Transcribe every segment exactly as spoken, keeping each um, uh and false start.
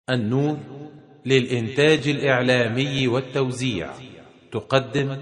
النور للإنتاج الإعلامي والتوزيع تقدم.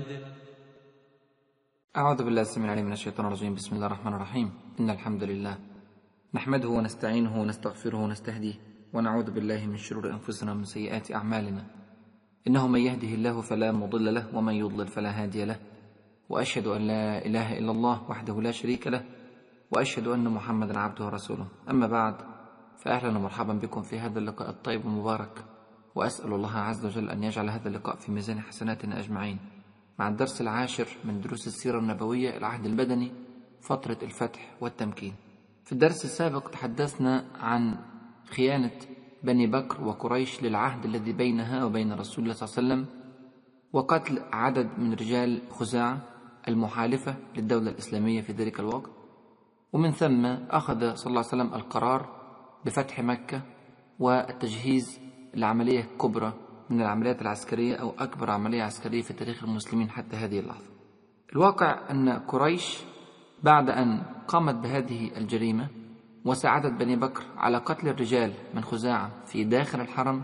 أعوذ بالله السميع العليم من الشيطان الرجيم. بسم الله الرحمن الرحيم. إن الحمد لله نحمده ونستعينه ونستغفره ونستهديه ونعوذ بالله من شرور أنفسنا ومن سيئات أعمالنا. إنه من يهده الله فلا مضل له ومن يضلل فلا هادي له، وأشهد أن لا إله إلا الله وحده لا شريك له، وأشهد أن محمدا عبده ورسوله. أما بعد، فأهلا ومرحبا بكم في هذا اللقاء الطيب المبارك، وأسأل الله عز وجل أن يجعل هذا اللقاء في ميزان حسناتنا أجمعين، مع الدرس العاشر من دروس السيرة النبوية العهد المدني، فترة الفتح والتمكين. في الدرس السابق تحدثنا عن خيانة بني بكر وقريش للعهد الذي بينها وبين رسول الله صلى الله عليه وسلم، وقتل عدد من رجال خزاعة المحالفة للدولة الإسلامية في ذلك الوقت. ومن ثم أخذ صلى الله عليه وسلم القرار بفتح مكة والتجهيز لعملية كبرى من العمليات العسكرية أو أكبر عملية عسكرية في تاريخ المسلمين حتى هذه اللحظة. الواقع أن قريش بعد أن قامت بهذه الجريمة وساعدت بني بكر على قتل الرجال من خزاعة في داخل الحرم،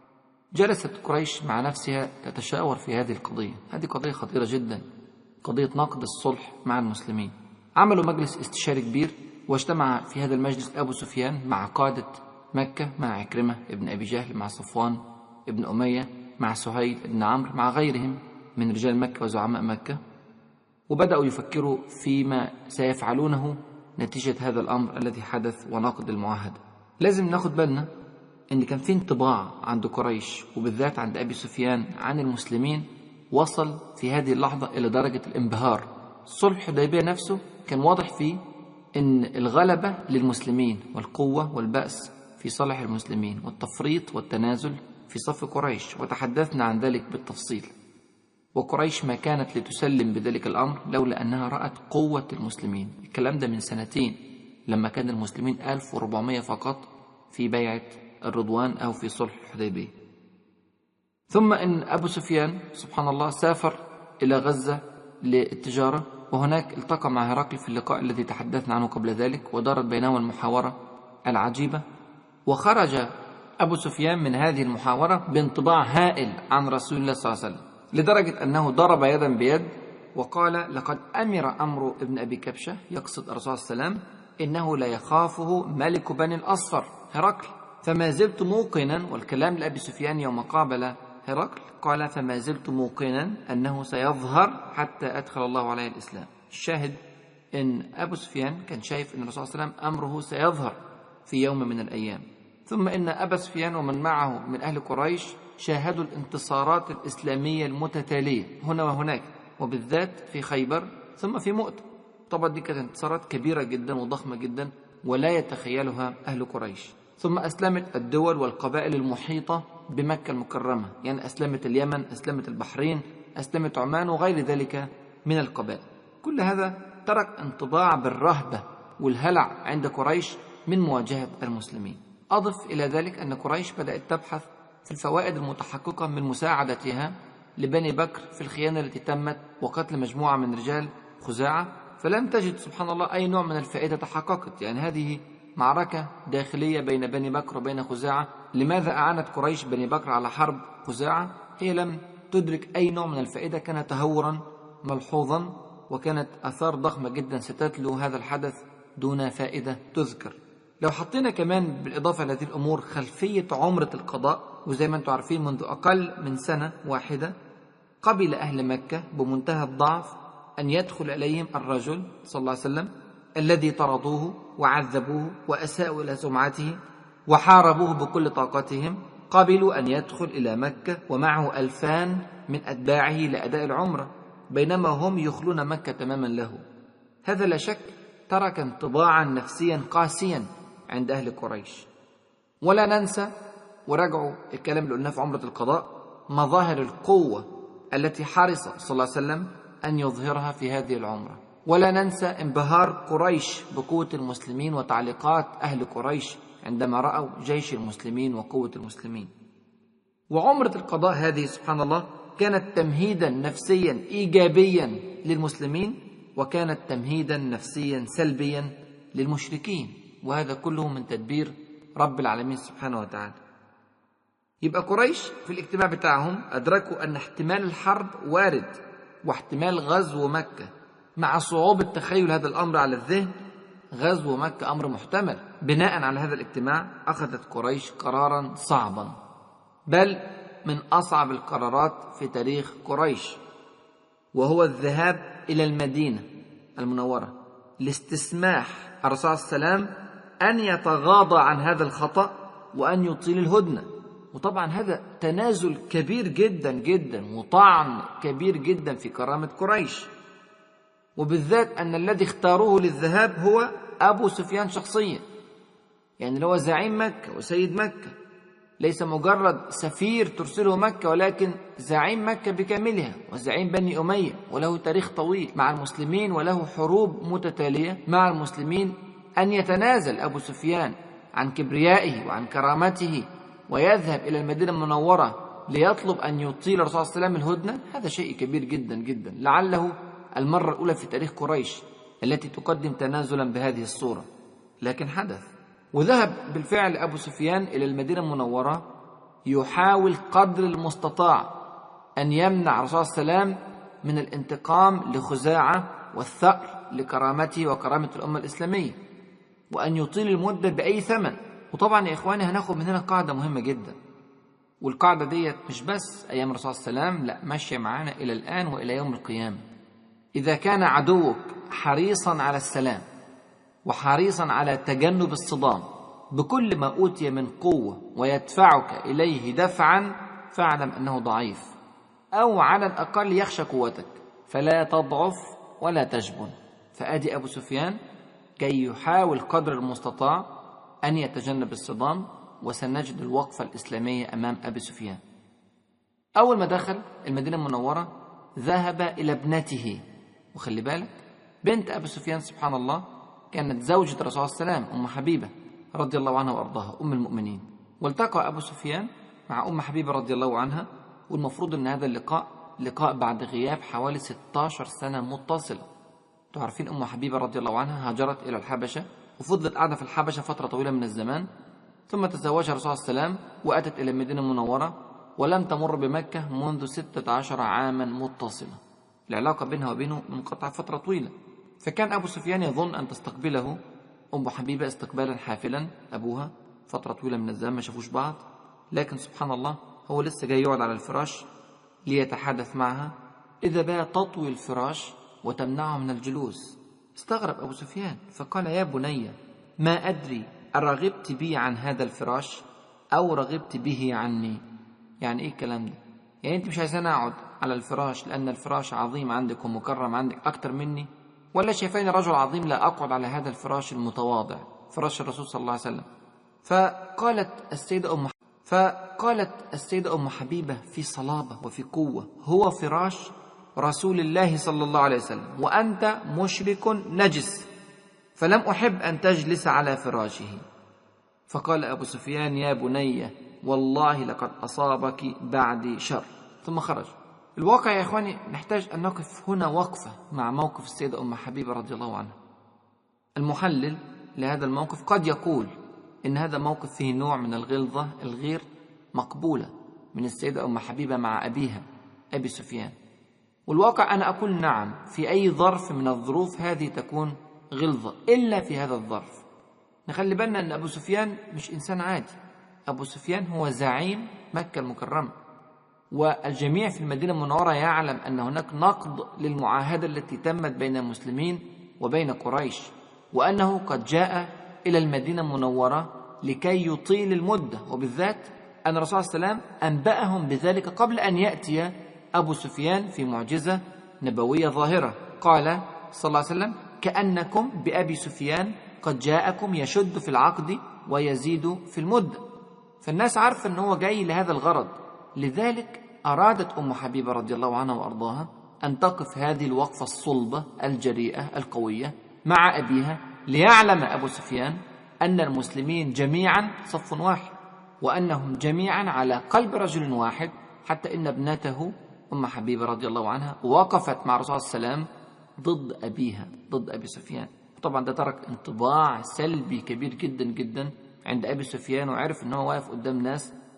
جلست قريش مع نفسها تتشاور في هذه القضية. هذه قضية خطيرة جدا، قضية نقد الصلح مع المسلمين. عملوا مجلس استشاري كبير، واجتمع في هذا المجلس أبو سفيان مع قادة مكة، مع عكرمة ابن أبي جهل، مع صفوان ابن أمية، مع سهيل ابن عمرو، مع غيرهم من رجال مكة وزعماء مكة، وبدأوا يفكروا فيما سيفعلونه نتيجة هذا الأمر الذي حدث ونقد المعاهدة. لازم ناخد بالنا إن كان في انطباع عند قريش وبالذات عند أبي سفيان عن المسلمين وصل في هذه اللحظة إلى درجة الانبهار. صلح الحديبية نفسه كان واضح فيه إن الغلبة للمسلمين والقوة والبأس في صالح المسلمين، والتفريط والتنازل في صف قريش، وتحدثنا عن ذلك بالتفصيل. وقريش ما كانت لتسلم بذلك الأمر لولا أنها رأت قوة المسلمين. الكلام ده من سنتين لما كان المسلمين ألف وأربعمائة فقط في بيعة الرضوان أو في صلح الحديبية. ثم إن أبو سفيان سبحان الله سافر إلى غزة للتجارة، وهناك التقى مع هرقل في اللقاء الذي تحدثنا عنه قبل ذلك، ودارت بينهما المحاورة العجيبة. وخرج أبو سفيان من هذه المحاورة بانطباع هائل عن رسول الله صلى الله عليه وسلم، لدرجة أنه ضرب يدا بيد وقال: لقد أمر أمر ابن أبي كبشة، يقصد الرسول صلى الله عليه وسلم، إنه لا يخافه ملك بني الأصفر هرقل. فما زلت موقنا، والكلام لأبي سفيان يوم قابل هرقل قال: فما زلت موقنا أنه سيظهر حتى أدخل الله عليه الإسلام. الشاهد إن أبو سفيان كان شايف أن الرسول صلى الله عليه وسلم أمره سيظهر في يوم من الأيام. ثم إن أبا سفيان ومن معه من أهل قريش شاهدوا الانتصارات الإسلامية المتتالية هنا وهناك، وبالذات في خيبر ثم في مؤتة. طبعا دي كانت انتصارات كبيرة جدا وضخمة جدا ولا يتخيلها أهل قريش. ثم أسلمت الدول والقبائل المحيطة بمكة المكرمة، يعني أسلمت اليمن، أسلمت البحرين، أسلمت عمان وغير ذلك من القبائل. كل هذا ترك انطباع بالرهبة والهلع عند قريش من مواجهة المسلمين. أضف إلى ذلك أن قريش بدأت تبحث في الفوائد المتحققة من مساعدتها لبني بكر في الخيانة التي تمت وقتل مجموعة من رجال خزاعة، فلم تجد سبحان الله أي نوع من الفائدة تحققت. يعني هذه معركة داخلية بين بني بكر وبين خزاعة. لماذا أعانت قريش بني بكر على حرب خزاعة؟ هي لم تدرك أي نوع من الفائدة، كان تهورا ملحوظا، وكانت آثار ضخمة جدا ستتلو هذا الحدث دون فائدة تذكر. لو حطينا كمان بالإضافة لهذه الأمور خلفية عمرة القضاء، وزي ما أنتم عارفين منذ أقل من سنة واحدة قبل أهل مكة بمنتهى الضعف أن يدخل إليهم الرجل صلى الله عليه وسلم الذي طردوه وعذبوه وأساءوا إلى سمعته وحاربوه بكل طاقتهم. قبلوا أن يدخل إلى مكة ومعه ألفان من أتباعه لأداء العمرة، بينما هم يخلون مكة تماما له. هذا لا شك ترك انطباعا نفسيا قاسيا عند أهل قريش. ولا ننسى، ورجعوا الكلام اللي قلناه في عمرة القضاء، مظاهر القوة التي حرص صلى الله عليه وسلم أن يظهرها في هذه العمرة. ولا ننسى انبهار قريش بقوة المسلمين وتعليقات أهل قريش عندما رأوا جيش المسلمين وقوة المسلمين. وعمرة القضاء هذه سبحان الله كانت تمهيدا نفسيا إيجابيا للمسلمين، وكانت تمهيدا نفسيا سلبيا للمشركين، وهذا كله من تدبير رب العالمين سبحانه وتعالى. يبقى قريش في الاجتماع بتاعهم أدركوا أن احتمال الحرب وارد، واحتمال غزو مكة مع صعوبة تخيل هذا الأمر على الذهن، غزو مكة أمر محتمل. بناء على هذا الاجتماع أخذت قريش قرارا صعبا، بل من أصعب القرارات في تاريخ قريش، وهو الذهاب إلى المدينة المنورة لاستسماح الرسول صلى الله عليه وسلم أن يتغاضى عن هذا الخطأ وأن يطيل الهدنة. وطبعا هذا تنازل كبير جدا جدا وطعن كبير جدا في كرامة قريش، وبالذات أن الذي اختاروه للذهاب هو أبو سفيان شخصيا، يعني اللي هو زعيم مكة وسيد مكة، ليس مجرد سفير ترسله مكة، ولكن زعيم مكة بكاملها وزعيم بني أمية، وله تاريخ طويل مع المسلمين وله حروب متتالية مع المسلمين. أن يتنازل أبو سفيان عن كبريائه وعن كرامته ويذهب إلى المدينة المنورة ليطلب أن يطيل الرسول صلى الله عليه وسلم الهدنة، هذا شيء كبير جدا جدا، لعله المرة الأولى في تاريخ قريش التي تقدم تنازلا بهذه الصورة، لكن حدث. وذهب بالفعل أبو سفيان إلى المدينة المنورة يحاول قدر المستطاع أن يمنع الرسول صلى الله عليه وسلم من الانتقام لخزاعة والثأر لكرامته وكرامة الأمة الإسلامية، وأن يطيل المدة بأي ثمن. وطبعا يا إخواني هناخد من هنا قاعدة مهمة جدا، والقاعدة ديت مش بس أيام الرسول صلى الله عليه وسلم، لا، ماشية معانا إلى الآن وإلى يوم القيامة. إذا كان عدوك حريصا على السلام وحريصا على تجنب الصدام بكل ما أوتي من قوة ويدفعك إليه دفعا، فاعلم أنه ضعيف، أو على الأقل يخشى قوتك، فلا تضعف ولا تجبن. فآدي أبو سفيان كي يحاول قدر المستطاع أن يتجنب الصدام، وسنجد الوقفة الإسلامية أمام أبي سفيان. أول ما دخل المدينة المنورة ذهب إلى ابنته، وخلي بالك بنت أبي سفيان سبحان الله كانت زوجة الرسول صلى الله عليه وسلم، أم حبيبة رضي الله عنها وأرضاها، أم المؤمنين. والتقى أبو سفيان مع أم حبيبة رضي الله عنها، والمفروض أن هذا اللقاء لقاء بعد غياب حوالي ستة عشر سنة متصلة. تعرفين أم حبيبة رضي الله عنها هاجرت إلى الحبشة وفضلت قاعدة في الحبشة فترة طويلة من الزمان، ثم تزوجها الرسول صلى الله عليه وسلم وأتت إلى المدينة المنورة، ولم تمر بمكة منذ ستة عشر عاما متصلة. العلاقة بينها وبينه منقطعة فترة طويلة. فكان أبو سفيان يظن أن تستقبله أم حبيبة استقبالا حافلا، أبوها فترة طويلة من الزمان ما شافوش بعض، لكن سبحان الله هو لسه جاي يقعد على الفراش ليتحدث معها، إذا بها تطوي الفراش وتمنعه من الجلوس. استغرب أبو سفيان فقال: يا بني، ما أدري أرغبت بي عن هذا الفراش أو رغبت به عني؟ يعني إيه الكلام ده؟ يعني أنت مش عايزاني أقعد على الفراش لأن الفراش عظيم عندك ومكرم عندك أكتر مني، ولا شايفاني رجل عظيم لا أقعد على هذا الفراش المتواضع، فراش الرسول صلى الله عليه وسلم؟ فقالت السيدة أم فقالت السيدة أم حبيبة في صلابة وفي قوة: هو فراش رسول الله صلى الله عليه وسلم، وأنت مشرك نجس، فلم أحب أن تجلس على فراشه. فقال أبو سفيان: يا بني، والله لقد أصابك بعدي شر، ثم خرج. الواقع يا إخواني نحتاج أن نقف هنا وقفة مع موقف السيدة أم حبيبة رضي الله عنها. المحلل لهذا الموقف قد يقول إن هذا موقف فيه نوع من الغلظة الغير مقبولة من السيدة أم حبيبة مع أبيها أبي سفيان، والواقع أنا أقول نعم، في أي ظرف من الظروف هذه تكون غلظة، إلا في هذا الظرف. نخلي بالنا أن أبو سفيان مش إنسان عادي، أبو سفيان هو زعيم مكة المكرمة، والجميع في المدينة المنورة يعلم أن هناك نقض للمعاهدة التي تمت بين المسلمين وبين قريش، وأنه قد جاء إلى المدينة المنورة لكي يطيل المدة، وبالذات أن الرسول صلى الله عليه وسلم أنبأهم بذلك قبل أن يأتي أبو سفيان في معجزة نبوية ظاهرة. قال صلى الله عليه وسلم: كأنكم بأبي سفيان قد جاءكم يشد في العقد ويزيد في المدة. فالناس عارفة أنه هو جاي لهذا الغرض، لذلك أرادت أم حبيبة رضي الله عنها وأرضاها أن تقف هذه الوقفة الصلبة الجريئة القوية مع أبيها، ليعلم أبو سفيان أن المسلمين جميعا صف واحد، وأنهم جميعا على قلب رجل واحد، حتى إن ابنته أم حبيبة رضي الله عنها وقفت مع الرسول صلى الله عليه وسلم ضد أبيها، ضد أبي سفيان. طبعا ده ترك انطباع سلبي كبير جدا جدا عند أبي سفيان، وعرف أنه واقف قدام ناس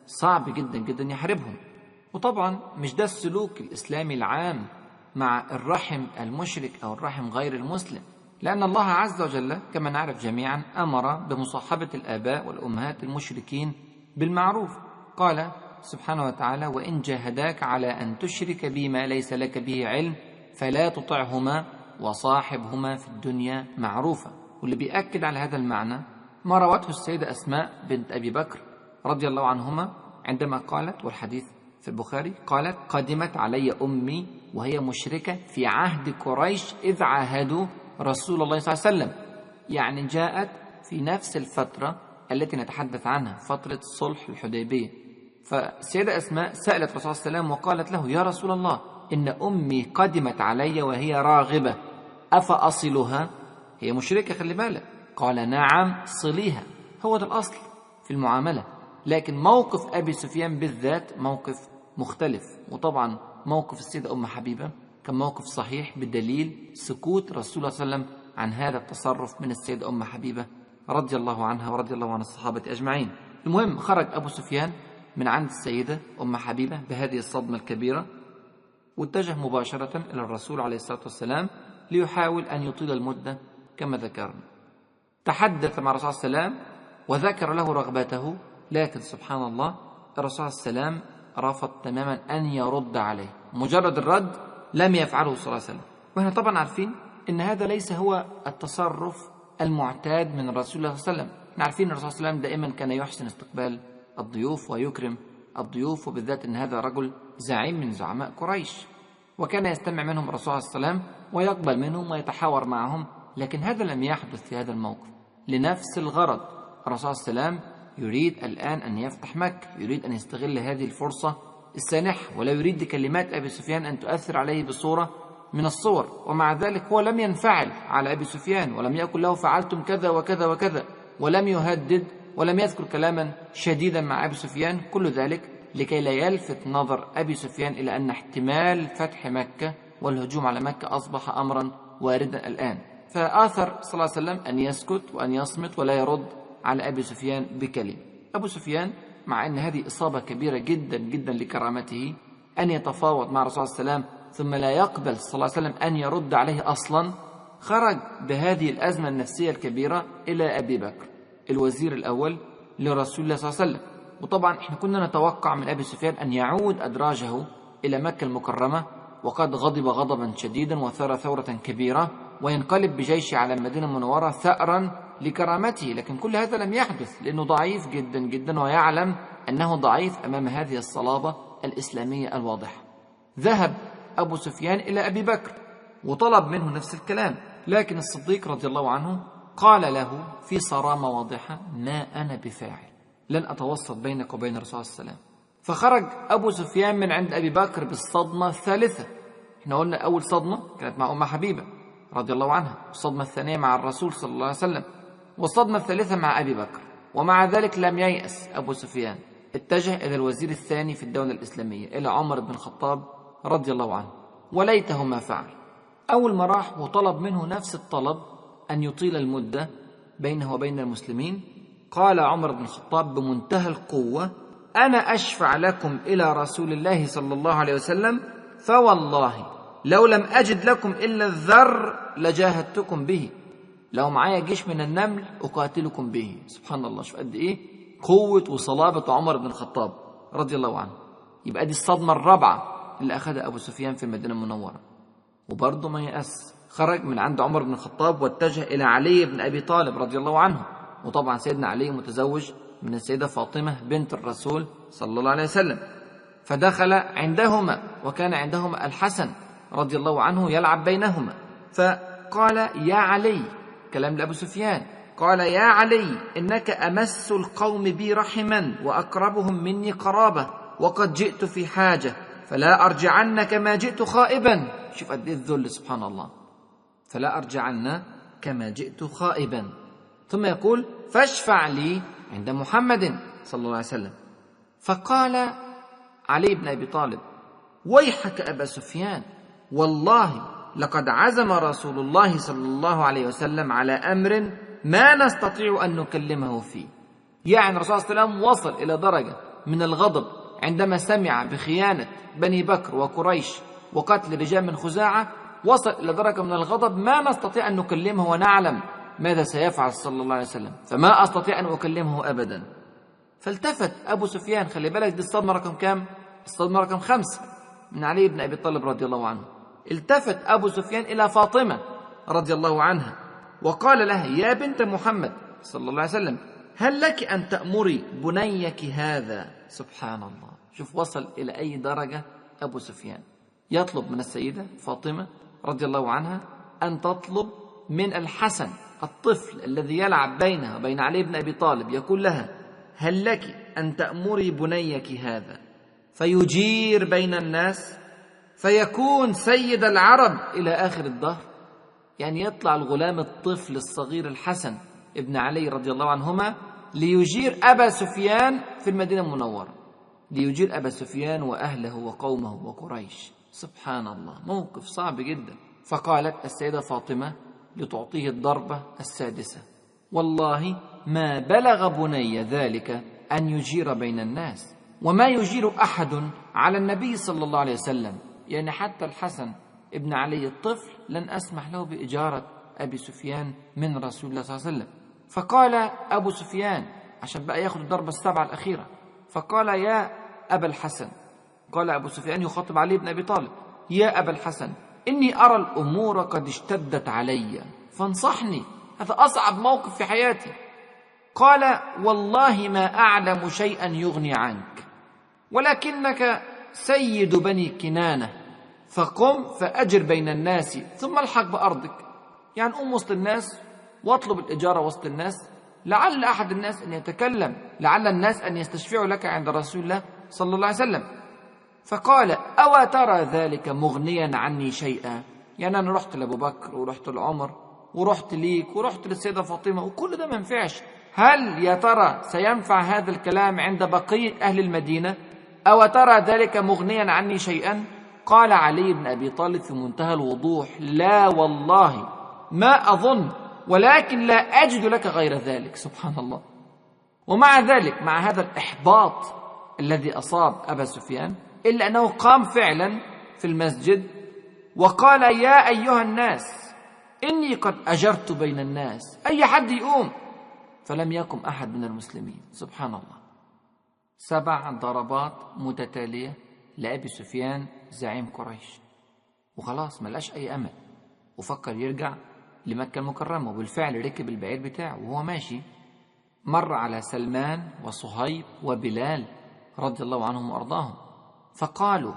صعب جدا جدا يحاربهم. وطبعا مش ده السلوك الإسلامي العام مع الرحم المشرك أو الرحم غير المسلم، لأن الله عز وجل كما نعرف جميعا أمر بمصاحبة الآباء والأمهات المشركين بالمعروف. قال سبحانه وتعالى: وإن جاهداك على أن تشرك بي ما ليس لك به علم فلا تطعهما وصاحبهما في الدنيا معروفا. واللي بيأكد على هذا المعنى ما روته السيدة أسماء بنت أبي بكر رضي الله عنهما عندما قالت، والحديث في البخاري، قالت: قدمت علي أمي وهي مشركة في عهد قريش إذ عاهدوا رسول الله صلى الله عليه وسلم. يعني جاءت في نفس الفترة التي نتحدث عنها، فترة صلح الحديبية. فالسيدة أسماء سألت الرسول صلى الله عليه وسلم وقالت له: يا رسول الله، إن أمي قدمت علي وهي راغبة، أفأصلها؟ هي مشركة، خلي بالك. قال: نعم صليها. هو ده الأصل في المعاملة. لكن موقف أبي سفيان بالذات موقف مختلف. وطبعا موقف السيدة أم حبيبة كان موقف صحيح بدليل سكوت رسول الله صلى الله عليه وسلم عن هذا التصرف من السيدة أم حبيبة رضي الله عنها ورضي الله عن الصحابة أجمعين. المهم، خرج أبو سفيان من عند السيدة أم حبيبة بهذه الصدمة الكبيرة، واتجه مباشرة إلى الرسول عليه الصلاة والسلام ليحاول أن يطيل المدة كما ذكرنا. تحدث مع الرسول صلى الله عليه وسلم وذكر له رغبته، لكن سبحان الله الرسول صلى الله عليه وسلم رفض تماما أن يرد عليه. مجرد الرد لم يفعله صلى الله عليه وسلم. وإحنا طبعا عارفين أن هذا ليس هو التصرف المعتاد من الرسول صلى الله عليه وسلم. احنا عارفين أن الرسول صلى الله عليه وسلم دائما كان يحسن استقبال الضيوف ويكرم الضيوف، وبالذات أن هذا رجل زعيم من زعماء قريش، وكان يستمع منهم الرسول صلى الله عليه وسلم ويقبل منهم ويتحاور معهم. لكن هذا لم يحدث في هذا الموقف لنفس الغرض. الرسول صلى الله عليه وسلم يريد الآن أن يفتح مكة، يريد أن يستغل هذه الفرصة السانحة، ولا يريد لكلمات أبي سفيان أن تؤثر عليه بصورة من الصور. ومع ذلك هو لم ينفعل على أبي سفيان، ولم يقل له فعلتم كذا وكذا وكذا، ولم يهدد، ولم يذكر كلاما شديدا مع أبي سفيان. كل ذلك لكي لا يلفت نظر أبي سفيان إلى أن احتمال فتح مكة والهجوم على مكة أصبح أمرا واردا الآن. فآثر صلى الله عليه وسلم أن يسكت وأن يصمت ولا يرد على أبي سفيان بكلمة. أبو سفيان مع أن هذه إصابة كبيرة جدا جدا لكرامته أن يتفاوض مع الرسول صلى الله عليه وسلم ثم لا يقبل صلى الله عليه وسلم أن يرد عليه أصلا، خرج بهذه الأزمة النفسية الكبيرة إلى أبي بكر الوزير الأول لرسول الله صلى الله عليه وسلم. وطبعا احنا كنا نتوقع من أبي سفيان أن يعود أدراجه إلى مكة المكرمة وقد غضب غضبا شديدا وثار ثورة كبيرة وينقلب بجيشه على المدينة المنورة ثأرا لكرامته. لكن كل هذا لم يحدث لأنه ضعيف جدا جدا، ويعلم أنه ضعيف أمام هذه الصلابة الإسلامية الواضحة. ذهب أبو سفيان إلى أبي بكر وطلب منه نفس الكلام، لكن الصديق رضي الله عنه قال له في صرامة واضحة: ما أنا بفاعل، لن أتوسط بينك وبين الرسول صلى الله عليه وسلم. فخرج أبو سفيان من عند أبي بكر بالصدمة الثالثة. احنا قلنا أول صدمة كانت مع أم حبيبة رضي الله عنها، والصدمة الثانية مع الرسول صلى الله عليه وسلم، والصدمة الثالثة مع أبي بكر. ومع ذلك لم ييأس أبو سفيان، اتجه إلى الوزير الثاني في الدولة الإسلامية، إلى عمر بن الخطاب رضي الله عنه، وليته ما فعل. أول ما راح وطلب منه نفس الطلب أن يطيل المدة بينه وبين المسلمين، قال عمر بن الخطاب بمنتهى القوة: أنا أشفع لكم إلى رسول الله صلى الله عليه وسلم، فوالله لو لم أجد لكم إلا الذر لجاهدتكم به، لو معايا جيش من النمل أقاتلكم به. سبحان الله، شوف قد إيه قوة وصلابة عمر بن الخطاب رضي الله عنه. يبقى دي الصدمة الرابعة اللي أخذها أبو سفيان في المدينة المنورة، وبرضه ما يأس، خرج من عند عمر بن الخطاب واتجه إلى علي بن أبي طالب رضي الله عنه. وطبعا سيدنا علي متزوج من السيدة فاطمة بنت الرسول صلى الله عليه وسلم، فدخل عندهما، وكان عندهما الحسن رضي الله عنه يلعب بينهما. فقال: يا علي، كلام لأبو سفيان، قال: يا علي، إنك أمس القوم بي رحما وأقربهم مني قرابة، وقد جئت في حاجة، فلا أرجعن كما جئت خائبا. شوف قد إيه الذل، سبحان الله، فلا أرجعن كما جئت خائبا. ثم يقول: فاشفع لي عند محمد صلى الله عليه وسلم. فقال علي بن أبي طالب: ويحك أبا سفيان، والله لقد عزم رسول الله صلى الله عليه وسلم على أمر ما نستطيع أن نكلمه فيه. يعني الرسول صلى الله عليه وسلم وصل إلى درجة من الغضب عندما سمع بخيانة بني بكر وقريش وقتل رجال من خزاعة، وصل إلى درجة من الغضب ما نستطيع أن نكلمه ونعلم ماذا سيفعل صلى الله عليه وسلم، فما أستطيع أن أكلمه أبدا. فالتفت أبو سفيان، خلي بالك دي الصدمة رقم كام؟ الصدمة رقم خمسة من علي بن أبي طالب رضي الله عنه. التفت أبو سفيان إلى فاطمة رضي الله عنها وقال لها: يا بنت محمد صلى الله عليه وسلم، هل لك أن تأمري بنيك هذا؟ سبحان الله، شوف وصل إلى أي درجة أبو سفيان. يطلب من السيدة فاطمة رضي الله عنها أن تطلب من الحسن الطفل الذي يلعب بينها وبين علي بن أبي طالب، يقول لها: هل لك أن تأمري بنيك هذا فيجير بين الناس فيكون سيد العرب إلى آخر الدهر؟ يعني يطلع الغلام الطفل الصغير الحسن ابن علي رضي الله عنهما ليجير أبا سفيان في المدينة المنورة، ليجير أبا سفيان وأهله وقومه وقريش. سبحان الله، موقف صعب جدا. فقالت السيدة فاطمة لتعطيه الضربة السادسة: والله ما بلغ بني ذلك أن يجير بين الناس، وما يجير أحد على النبي صلى الله عليه وسلم. يعني حتى الحسن ابن علي الطفل لن أسمح له بإجارة أبي سفيان من رسول الله صلى الله عليه وسلم. فقال أبو سفيان عشان بقى ياخد الضربة السبعة الأخيرة، فقال: يا أبا الحسن، قال أبو سفيان يخاطب علي بن أبي طالب: يا أبا الحسن، إني أرى الأمور قد اشتدت علي فانصحني، هذا أصعب موقف في حياتي. قال: والله ما أعلم شيئا يغني عنك، ولكنك سيد بني كنانة، فقم فأجر بين الناس ثم الحق بأرضك. يعني قوم وسط الناس واطلب الإجارة وسط الناس، لعل أحد الناس أن يتكلم، لعل الناس أن يستشفعوا لك عند رسول الله صلى الله عليه وسلم. فقال: أو ترى ذلك مغنيا عني شيئا؟ يعني أنا رحت لأبو بكر ورحت لعمر ورحت ليك ورحت للسيدة فاطمة وكل ده ما ينفعش، هل يا ترى سينفع هذا الكلام عند بقية أهل المدينة؟ أو ترى ذلك مغنيا عني شيئا؟ قال علي بن أبي طالب في منتهى الوضوح: لا والله ما أظن، ولكن لا أجد لك غير ذلك. سبحان الله. ومع ذلك، مع هذا الإحباط الذي أصاب أبا سفيان، إلا أنه قام فعلا في المسجد وقال: يا أيها الناس، إني قد أجرت بين الناس، أي حد يقوم. فلم يقم أحد من المسلمين. سبحان الله. سبع ضربات متتالية لأبي سفيان زعيم قريش، وخلاص ملقاش أي أمل، وفكر يرجع لمكة المكرمة. وبالفعل ركب البعير بتاعه وهو ماشي مر على سلمان وصهيب وبلال رضي الله عنهم وأرضاهم، فقالوا: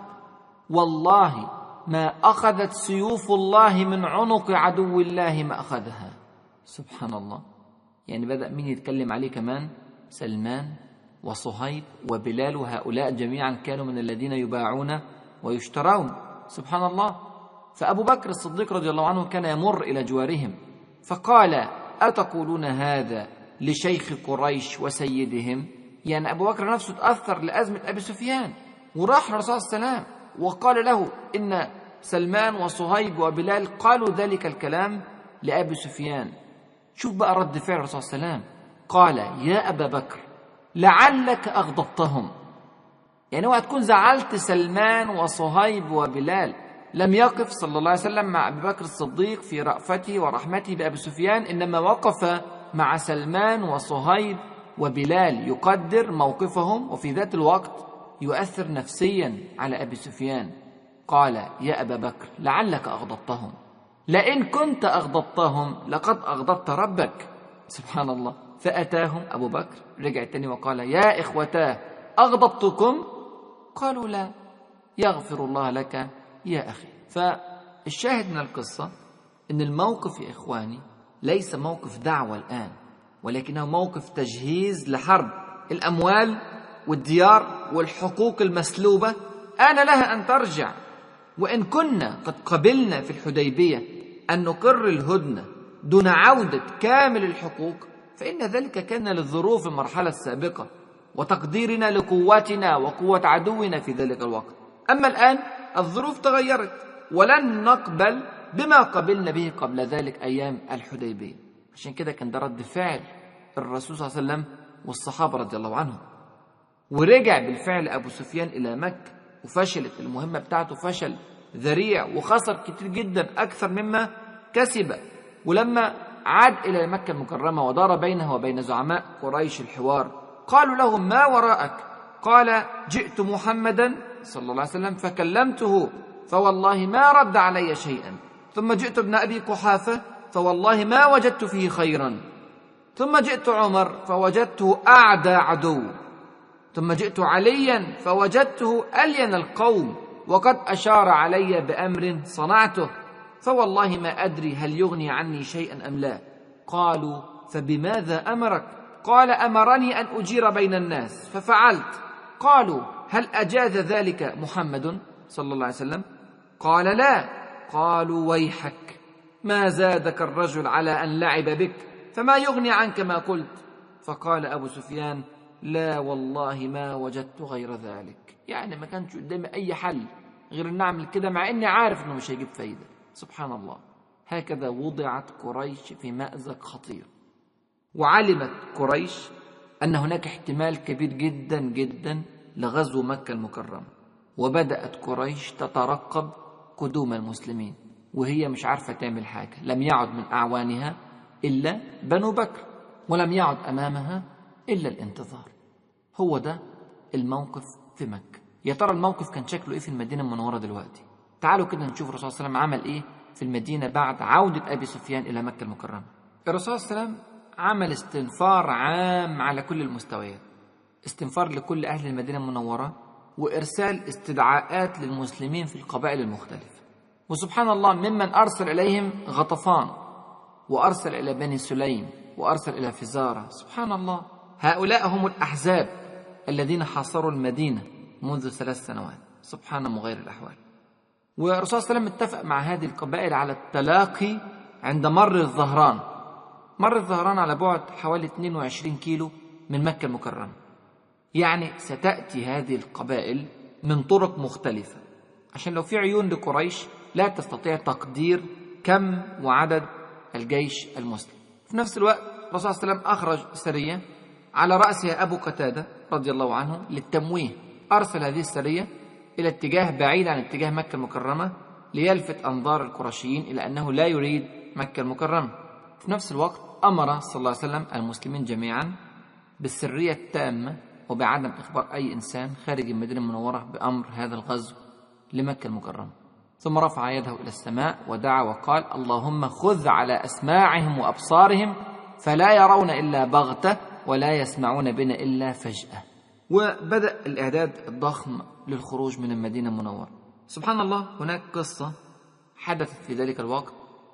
والله ما أخذت سيوف الله من عنق عدو الله ما أخذها. سبحان الله. يعني بدأ مين يتكلم عليه كمان؟ سلمان وصهيب وبلال، وهؤلاء جميعا كانوا من الذين يباعون ويشترون. سبحان الله. فأبو بكر الصديق رضي الله عنه كان يمر إلى جوارهم فقال: أتقولون هذا لشيخ قريش وسيدهم؟ يعني أبو بكر نفسه تأثر لأزمة أبي سفيان وراح للرسول صلى الله عليه وسلم وقال له إن سلمان وصهيب وبلال قالوا ذلك الكلام لأبي سفيان. شوف بقى رد فعل الرسول صلى الله عليه وسلم، قال: يا أبا بكر لعلك أغضبتهم. يعني اوعى تكون زعلت سلمان وصهيب وبلال. لم يقف صلى الله عليه وسلم مع أبي بكر الصديق في رأفته ورحمته بأبي سفيان، إنما وقف مع سلمان وصهيب وبلال يقدر موقفهم، وفي ذات الوقت يؤثر نفسيا على أبي سفيان. قال: يا أبا بكر لعلك أغضبتهم، لئن كنت أغضبتهم لقد أغضبت ربك. سبحان الله. فأتاهم أبو بكر، رجع التاني وقال: يا إخوتاه أغضبتكم؟ قالوا: لا. يغفر الله لك يا أخي. فالشاهد من القصة إن الموقف يا إخواني ليس موقف دعوة الآن، ولكنه موقف تجهيز لحرب. الأموال والديار والحقوق المسلوبة آن لها أن ترجع. وإن كنا قد قبلنا في الحديبية أن نقر الهدنة دون عودة كامل الحقوق، فإن ذلك كان للظروف المرحلة السابقة وتقديرنا لقوتنا وقوة عدونا في ذلك الوقت. أما الآن الظروف تغيرت، ولن نقبل بما قبلنا به قبل ذلك أيام الحديبية. عشان كده كان ده رد فعل الرسول صلى الله عليه وسلم والصحابة رضي الله عنهم. ورجع بالفعل أبو سفيان إلى مكة وفشلت المهمة بتاعته فشل ذريع وخسر كتير جدا أكثر مما كسب. ولما عاد إلى مكة المكرمة ودار بينه وبين زعماء قريش الحوار قالوا له ما وراءك؟ قال جئت محمدا صلى الله عليه وسلم فكلمته فوالله ما رد علي شيئا، ثم جئت ابن أبي قحافة فوالله ما وجدت فيه خيرا، ثم جئت عمر فوجدته أعدى عدو، ثم جئت عليا فوجدته ألين القوم وقد أشار علي بأمر صنعته، فوالله ما أدري هل يغني عني شيئا أم لا. قالوا فبماذا أمرك؟ قال أمرني أن أجير بين الناس ففعلت. قالوا هل أجاز ذلك محمد صلى الله عليه وسلم؟ قال لا. قالوا ويحك، ما زادك الرجل على أن لعب بك، فما يغني عنك ما قلت؟ فقال أبو سفيان لا والله ما وجدت غير ذلك، يعني ما كانش قدامي أي حل غير أن أعمل كده مع أني عارف أنه مش هيجيب فايدة. سبحان الله، هكذا وضعت قريش في مأزق خطير. وعلمت قريش أن هناك احتمال كبير جدا جدا لغزو مكة المكرمة، وبدأت قريش تترقب قدوم المسلمين وهي مش عارفة تعمل حاجة. لم يعد من أعوانها إلا بنو بكر، ولم يعد أمامها إلا الانتظار. هو ده الموقف في مكة. يا ترى الموقف كان شكله إيه في المدينة المنورة دلوقتي؟ تعالوا كده نشوف الرسول صلى الله عليه وسلم عمل إيه في المدينة بعد عودة أبي سفيان إلى مكة المكرمة. الرسول صلى الله عليه وسلم عمل استنفار عام على كل المستويات، استنفار لكل أهل المدينة المنورة، وإرسال استدعاءات للمسلمين في القبائل المختلفة. وسبحان الله، ممن أرسل إليهم غطفان، وأرسل إلى بني سليم، وأرسل إلى فزارة. سبحان الله، هؤلاء هم الأحزاب الذين حاصروا المدينة منذ ثلاث سنوات. سبحان مغير الأحوال. والرسول صلى الله عليه وسلم اتفق مع هذه القبائل على التلاقي عند مر الظهران. مر الظهران على بعد حوالي اثنين وعشرين كيلو من مكة المكرمة. يعني ستأتي هذه القبائل من طرق مختلفة، عشان لو في عيون لقريش لا تستطيع تقدير كم وعدد الجيش المسلم. في نفس الوقت الرسول صلى الله عليه وسلم أخرج سرية على رأسها أبو قتادة رضي الله عنه للتمويه. أرسل هذه السرية إلى اتجاه بعيد عن اتجاه مكة المكرمة ليلفت أنظار القرشيين إلى أنه لا يريد مكة المكرمة. في نفس الوقت أمر صلى الله عليه وسلم المسلمين جميعا بالسرية التامة وبعدم إخبار أي إنسان خارج المدينة المنورة بأمر هذا الغزو لمكة المكرمة. ثم رفع يده إلى السماء ودعا وقال اللهم خذ على أسماعهم وأبصارهم فلا يرون إلا بغتة ولا يسمعون بنا إلا فجأة. وبدأ الإعداد الضخم للخروج من المدينة المنورة. سبحان الله، هناك قصة حدثت في ذلك الوقت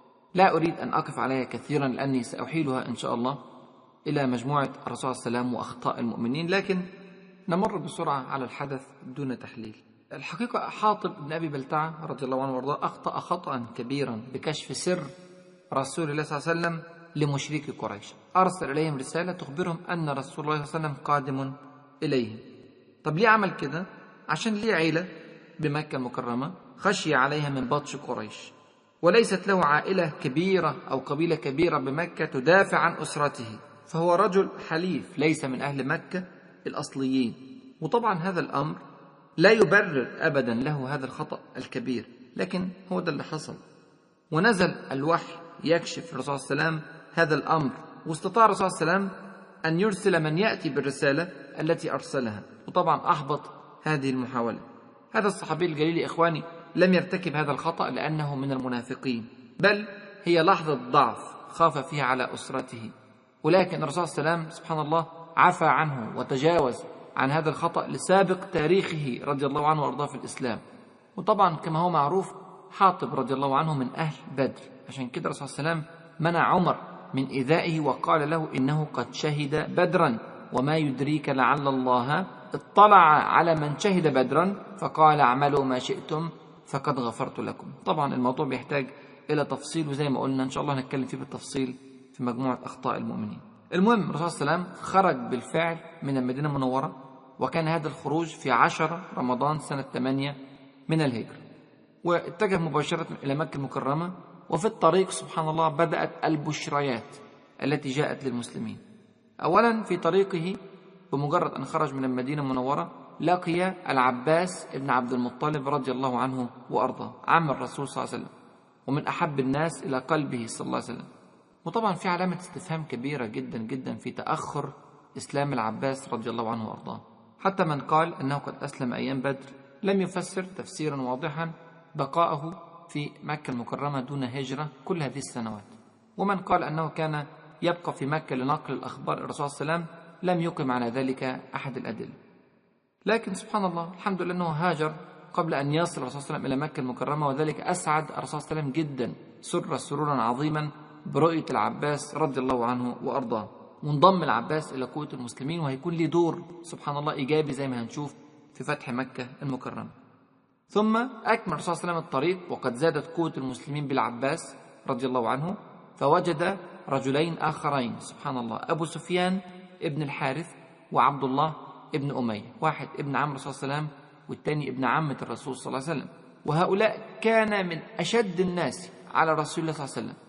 لا أريد أن أقف عليها كثيرا لأني سأحيلها إن شاء الله إلى مجموعة الرسول صلى الله عليه وسلم وأخطاء المؤمنين، لكن نمر بسرعة على الحدث دون تحليل. الحقيقة حاطب بن أبي بلتعة رضي الله عنه وارضاه أخطأ خطأ كبيرا بكشف سر رسول الله صلى الله عليه وسلم لمشركي قريش. أرسل إليهم رسالة تخبرهم أن رسول الله صلى الله عليه وسلم قادم إليهم. طب ليه عمل كده؟ عشان ليه عيلة بمكة المكرمة خشي عليها من بطش قريش، وليست له عائلة كبيرة أو قبيلة كبيرة بمكة تدافع عن أسرته، فهو رجل حليف ليس من أهل مكة الأصليين. وطبعا هذا الأمر لا يبرر أبدا له هذا الخطأ الكبير، لكن هو ده اللي حصل. ونزل الوحي يكشف الرسول صلى الله عليه وسلم هذا الأمر، واستطاع الرسول صلى الله عليه وسلم أن يرسل من يأتي بالرسالة التي أرسلها، وطبعا أحبط هذه المحاولة. هذا الصحابي الجليل إخواني لم يرتكب هذا الخطأ لأنه من المنافقين، بل هي لحظة ضعف خاف فيها على أسرته، ولكن الرسول صلى الله عليه وسلم سبحان الله عفى عنه وتجاوز عن هذا الخطأ لسابق تاريخه رضي الله عنه وأرضاه في الإسلام. وطبعا كما هو معروف حاطب رضي الله عنه من أهل بدر، عشان كده الرسول صلى الله عليه وسلم منع عمر من إيذائه وقال له إنه قد شهد بدرا وما يدريك لعل الله اطلع على من شهد بدرا فقال اعملوا ما شئتم فقد غفرت لكم. طبعا الموضوع بيحتاج إلى تفصيل، وزي ما قلنا إن شاء الله هنتكلم فيه بالتفصيل في مجموعة أخطاء المؤمنين. المهم الرسول صلى الله عليه وسلم خرج بالفعل من المدينة المنورة، وكان هذا الخروج في عشرة رمضان سنة ثمانية من الهجرة، واتجه مباشرة إلى مكة المكرمة. وفي الطريق سبحان الله بدأت البشريات التي جاءت للمسلمين. أولا في طريقه بمجرد أن خرج من المدينة المنورة لقي العباس ابن عبد المطلب رضي الله عنه وأرضاه، عم الرسول صلى الله عليه وسلم، ومن أحب الناس إلى قلبه صلى الله عليه وسلم. وطبعا في علامة استفهام كبيرة جدا جدا في تأخر إسلام العباس رضي الله عنه وأرضاه. حتى من قال أنه قد أسلم أيام بدر لم يفسر تفسيرا واضحا بقاءه في مكة المكرمة دون هجرة كل هذه السنوات. ومن قال أنه كان يبقى في مكة لنقل الأخبار الرسول صلى الله عليه وسلم لم يقم على ذلك أحد الأدلة. لكن سبحان الله، الحمد لله أنه هاجر قبل أن يصل الرسول صلى الله عليه وسلم إلى مكة المكرمة، وذلك أسعد الرسول صلى الله عليه وسلم جدا، سر سرورا عظيما برؤية العباس رضي الله عنه وأرضاه. وانضم العباس إلى قوة المسلمين، وهيكون له دور سبحان الله إيجابي زي ما هنشوف في فتح مكة المكرمة. ثم أكمل الرسول صلى الله عليه وسلم الطريق، وقد زادت قوة المسلمين بالعباس رضي الله عنه، فوجد رجلين آخرين سبحان الله، أبو سفيان ابن الحارث وعبد الله ابن أمية، واحد ابن عم الرسول صلى الله عليه وسلم والثاني ابن عمة الرسول صلى الله عليه وسلم. وهؤلاء كان من أشد الناس على رسول الله صلى الله عليه وسلم،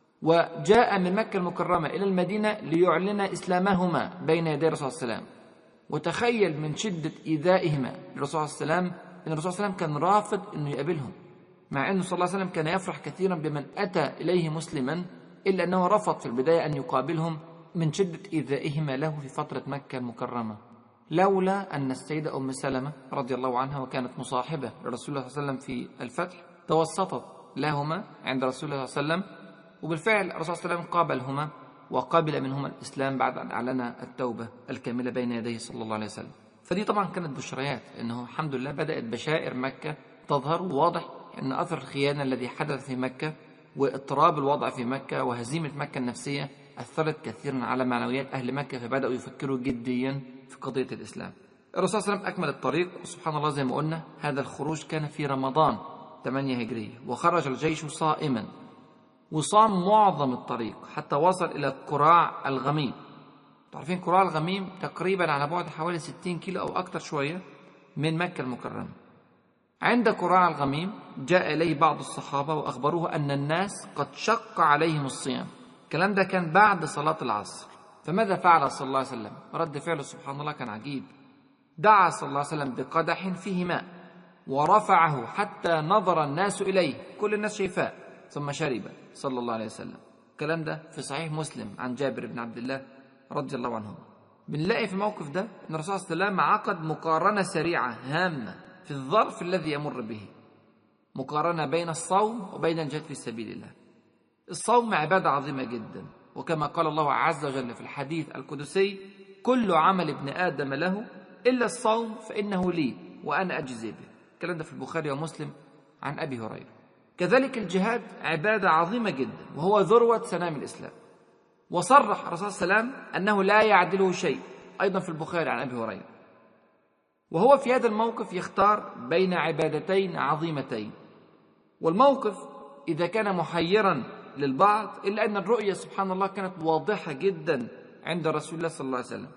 وجاء من مكة المكرمة إلى المدينة ليعلن إسلامهما بين يدي الرسول صلى الله عليه وسلم. وتخيل من شدة إيذائهما للرسول صلى الله عليه وسلم أن الرسول صلى الله عليه وسلم كان رافض أنه يقابلهم، مع أنه صلى الله عليه وسلم كان يفرح كثيرا بمن أتى إليه مسلما، إلا أنه رفض في البداية أن يقابلهم من شدة إيذائهما له في فترة مكة المكرمة. لولا أن السيدة أم سلمة رضي الله عنها، وكانت مصاحبة لرسول الله صلى الله عليه وسلم في الفتح، توسطت لهما عند رسول الله صلى الله عليه وسلم، وبالفعل الرسول صلى الله عليه وسلم قابلهما وقابل منهما الإسلام بعد أن أعلن التوبة الكاملة بين يديه صلى الله عليه وسلم. فدي طبعا كانت بشريات، أنه الحمد لله بدأت بشائر مكة تظهر، وواضح أن أثر الخيانة الذي حدث في مكة واضطراب الوضع في مكة وهزيمة مكة النفسية أثرت كثيرا على معنويات أهل مكة، فبدأوا يفكروا جديا في قضية الإسلام. الرسول صلى الله عليه وسلم أكمل الطريق، وسبحان الله زي ما قلنا هذا الخروج كان في رمضان ثمانية هجرية، وخرج الجيش صائما وصام معظم الطريق حتى وصل إلى قراع الغميم. تعرفين قراع الغميم تقريبا على بعد حوالي ستين كيلو أو أكثر شوية من مكة المكرمة. عند قراع الغميم جاء إليه بعض الصحابة وأخبروه أن الناس قد شق عليهم الصيام. الكلام ده كان بعد صلاة العصر. فماذا فعل صلى الله عليه وسلم؟ رد فعله سبحان الله كان عجيب. دعا صلى الله عليه وسلم بقدح فيه ماء ورفعه حتى نظر الناس إليه، كل الناس شايفاه، ثم شرب صلى الله عليه وسلم. الكلام ده في صحيح مسلم عن جابر بن عبد الله رضي الله عنه. بنلاقي في الموقف ده أن الرسول صلى الله عليه وسلم عقد مقارنة سريعة هامة في الظرف الذي يمر به، مقارنة بين الصوم وبين الجهاد في سبيل الله. الصوم عبادة عظيمة جدا، وكما قال الله عز وجل في الحديث القدسي: كل عمل ابن آدم له إلا الصوم فإنه لي وأنا أجزي به. الكلام ده في البخاري ومسلم عن أبي هريرة. كذلك الجهاد عبادة عظيمة جدا، وهو ذروة سنام الإسلام، وصرح الرسول صلى الله عليه وسلم أنه لا يعدله شيء، أيضا في البخاري عن أبي هريرة. وهو في هذا الموقف يختار بين عبادتين عظيمتين، والموقف إذا كان محيرا للبعض إلا أن الرؤية سبحان الله كانت واضحة جدا عند رسول الله صلى الله عليه وسلم.